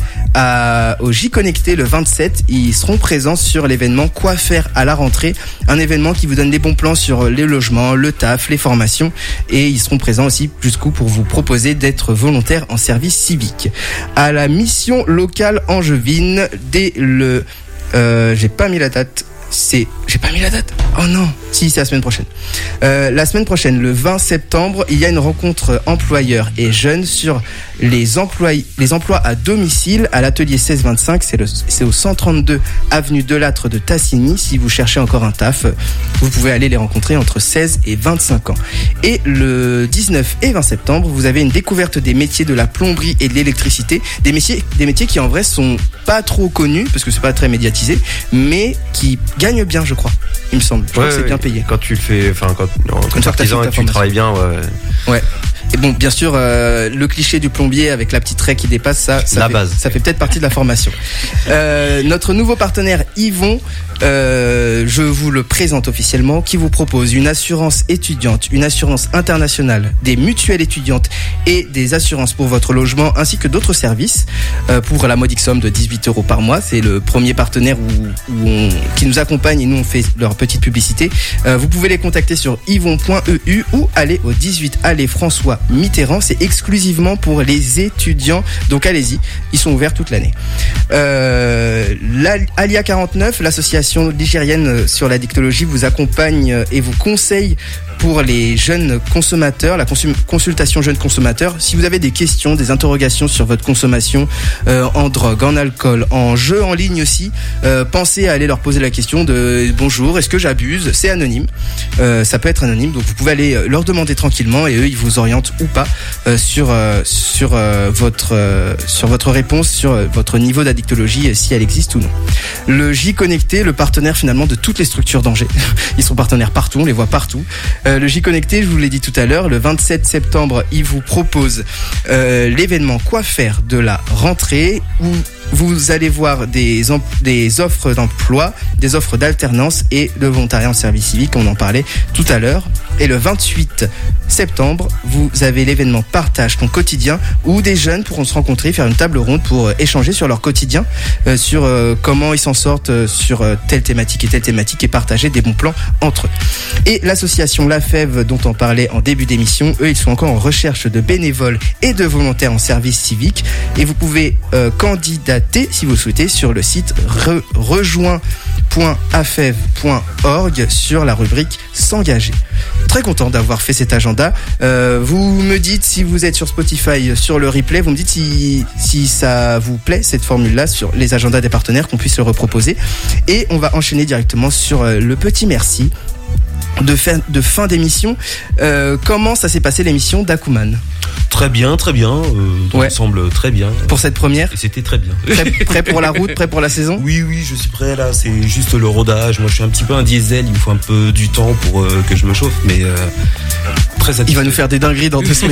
à, au J Connecté le vingt-sept. Ils seront présents sur l'événement Quoi faire à la rentrée, un événement qui vous donne des bons plans sur les logements, le taf, les formations et ils seront présents aussi jusqu'où pour vous proposer d'être volontaire en service civique. À la mission locale angevine dès le Euh, j'ai pas mis la date. C'est, j'ai pas mis la date. Oh non, si c'est la semaine prochaine. Euh, la semaine prochaine, le vingt septembre, il y a une rencontre employeurs et jeunes sur les emplois, les emplois à domicile à l'atelier seize vingt-cinq. C'est le, c'est au cent trente-deux avenue Delattre de Tassigny. Si vous cherchez encore un taf, vous pouvez aller les rencontrer entre seize et vingt-cinq ans. Et le dix-neuf et vingt septembre, vous avez une découverte des métiers de la plomberie et de l'électricité, des métiers, des métiers qui en vrai sont pas trop connus parce que c'est pas très médiatisé, mais qui gagne bien, je crois. Il me semble. Je crois ouais, que c'est ouais, bien payé. Quand tu le fais, enfin, quand, quand tu es artisan et que tu travailles bien, ouais. Ouais. Et bon, bien sûr, euh, le cliché du plombier avec la petite raie qui dépasse, ça, ça la fait, base. Ça fait peut-être partie de la formation. Euh, notre nouveau partenaire Yvon, euh, je vous le présente officiellement, qui vous propose une assurance étudiante, une assurance internationale, des mutuelles étudiantes et des assurances pour votre logement, ainsi que d'autres services euh, pour la modique somme de dix-huit euros par mois. C'est le premier partenaire où, où on, qui nous accompagne et nous on fait leur petite publicité. Euh, vous pouvez les contacter sur yvon point e u ou aller au dix-huit allée François Mitterrand. C'est exclusivement pour les étudiants, donc allez-y, ils sont ouverts toute l'année. Euh, Alia quarante-neuf, l'association ligérienne sur la dictologie, vous accompagne et vous conseille pour les jeunes consommateurs, la consum- consultation jeunes consommateurs. Si vous avez des questions, des interrogations sur votre consommation euh, en drogue, en alcool, en jeu en ligne aussi, euh, pensez à aller leur poser la question de bonjour, est-ce que j'abuse ? C'est anonyme, euh, ça peut être anonyme, donc vous pouvez aller leur demander tranquillement et eux ils vous orientent ou pas euh, sur euh, sur euh, votre euh, sur votre réponse, sur euh, votre niveau d'addictologie, si elle existe ou non. Le J Connecté, le partenaire finalement de toutes les structures d'Angers. Ils sont partenaires partout, on les voit partout. Euh, le J Connecté, je vous l'ai dit tout à l'heure, le vingt-sept septembre, il vous propose euh, l'événement Quoi faire de la rentrée où vous allez voir des, em- des offres d'emploi, des offres d'alternance et de volontariat en service civique, on en parlait tout à l'heure. Et le vingt-huit septembre, vous avez l'événement Partage ton quotidien où des jeunes pourront se rencontrer, faire une table ronde pour euh, échanger sur leur quotidien, euh, sur euh, comment ils s'en sortent euh, sur euh, telle thématique et telle thématique et partager des bons plans entre eux. Et l'association La Fève dont on parlait en début d'émission, eux ils sont encore en recherche de bénévoles et de volontaires en service civique et vous pouvez euh, candidater si vous le souhaitez sur le site re- rejoins point a f e v point org sur la rubrique s'engager. Très content d'avoir fait cet agenda. Euh, vous me dites si vous êtes sur Spotify, sur le replay, vous me dites si, si ça vous plaît cette formule-là sur les agendas des partenaires, qu'on puisse le reproposer. Et on va enchaîner directement sur le petit merci de fin, de fin d'émission. Euh, comment ça s'est passé l'émission d'Akuman ? Très bien, très bien. Euh, donc Ouais. il semble très bien. Pour cette première ? Et c'était très bien. Prêt, prêt pour la route, prêt pour la saison ? Oui, oui, je suis prêt là. C'est juste le rodage. Moi, je suis un petit peu un diesel. Il me faut un peu du temps pour euh, que je me chauffe, mais euh, très satisfait. Il va nous faire des dingueries dans deux semaines.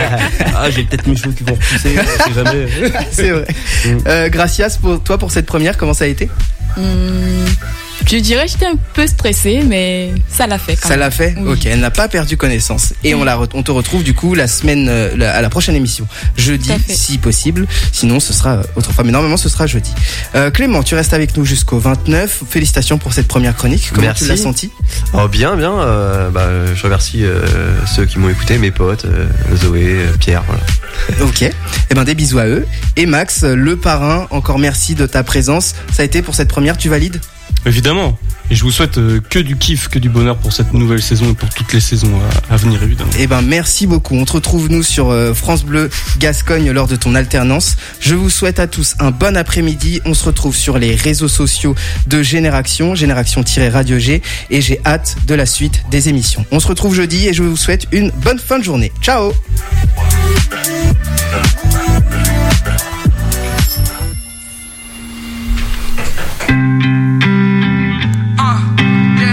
Ah, j'ai peut-être mes cheveux qui vont repousser. On sait jamais. C'est vrai. Euh, Gracias, pour toi pour cette première, comment ça a été ? Hum, Je dirais que j'étais un peu stressée, mais ça l'a fait quand Ça même. l'a fait Oui. Ok, elle n'a pas perdu connaissance. Et on, la re- on te retrouve du coup la semaine, euh, la- à la prochaine émission. Jeudi, si possible. Sinon, ce sera autrefois. Mais normalement, ce sera jeudi. Euh, Clément, tu restes avec nous jusqu'au vingt-neuf. Félicitations pour cette première chronique. Comment Merci. tu l'as senti? Oh, bien, bien. euh, bah, je remercie euh, ceux qui m'ont écouté, mes potes, euh, Zoé, euh, Pierre. Voilà. Ok. Eh ben, des bisous à eux. Et Max, le parrain, encore merci de ta présence. Ça a été pour cette première, tu valides? Évidemment. Et je vous souhaite euh, que du kiff, que du bonheur pour cette nouvelle saison et pour toutes les saisons à, à venir, évidemment. Eh ben, merci beaucoup. On te retrouve, nous, sur euh, France Bleu Gascogne lors de ton alternance. Je vous souhaite à tous un bon après-midi. On se retrouve sur les réseaux sociaux de Génération, Génération-Radio G. Et j'ai hâte de la suite des émissions. On se retrouve jeudi et je vous souhaite une bonne fin de journée. Ciao!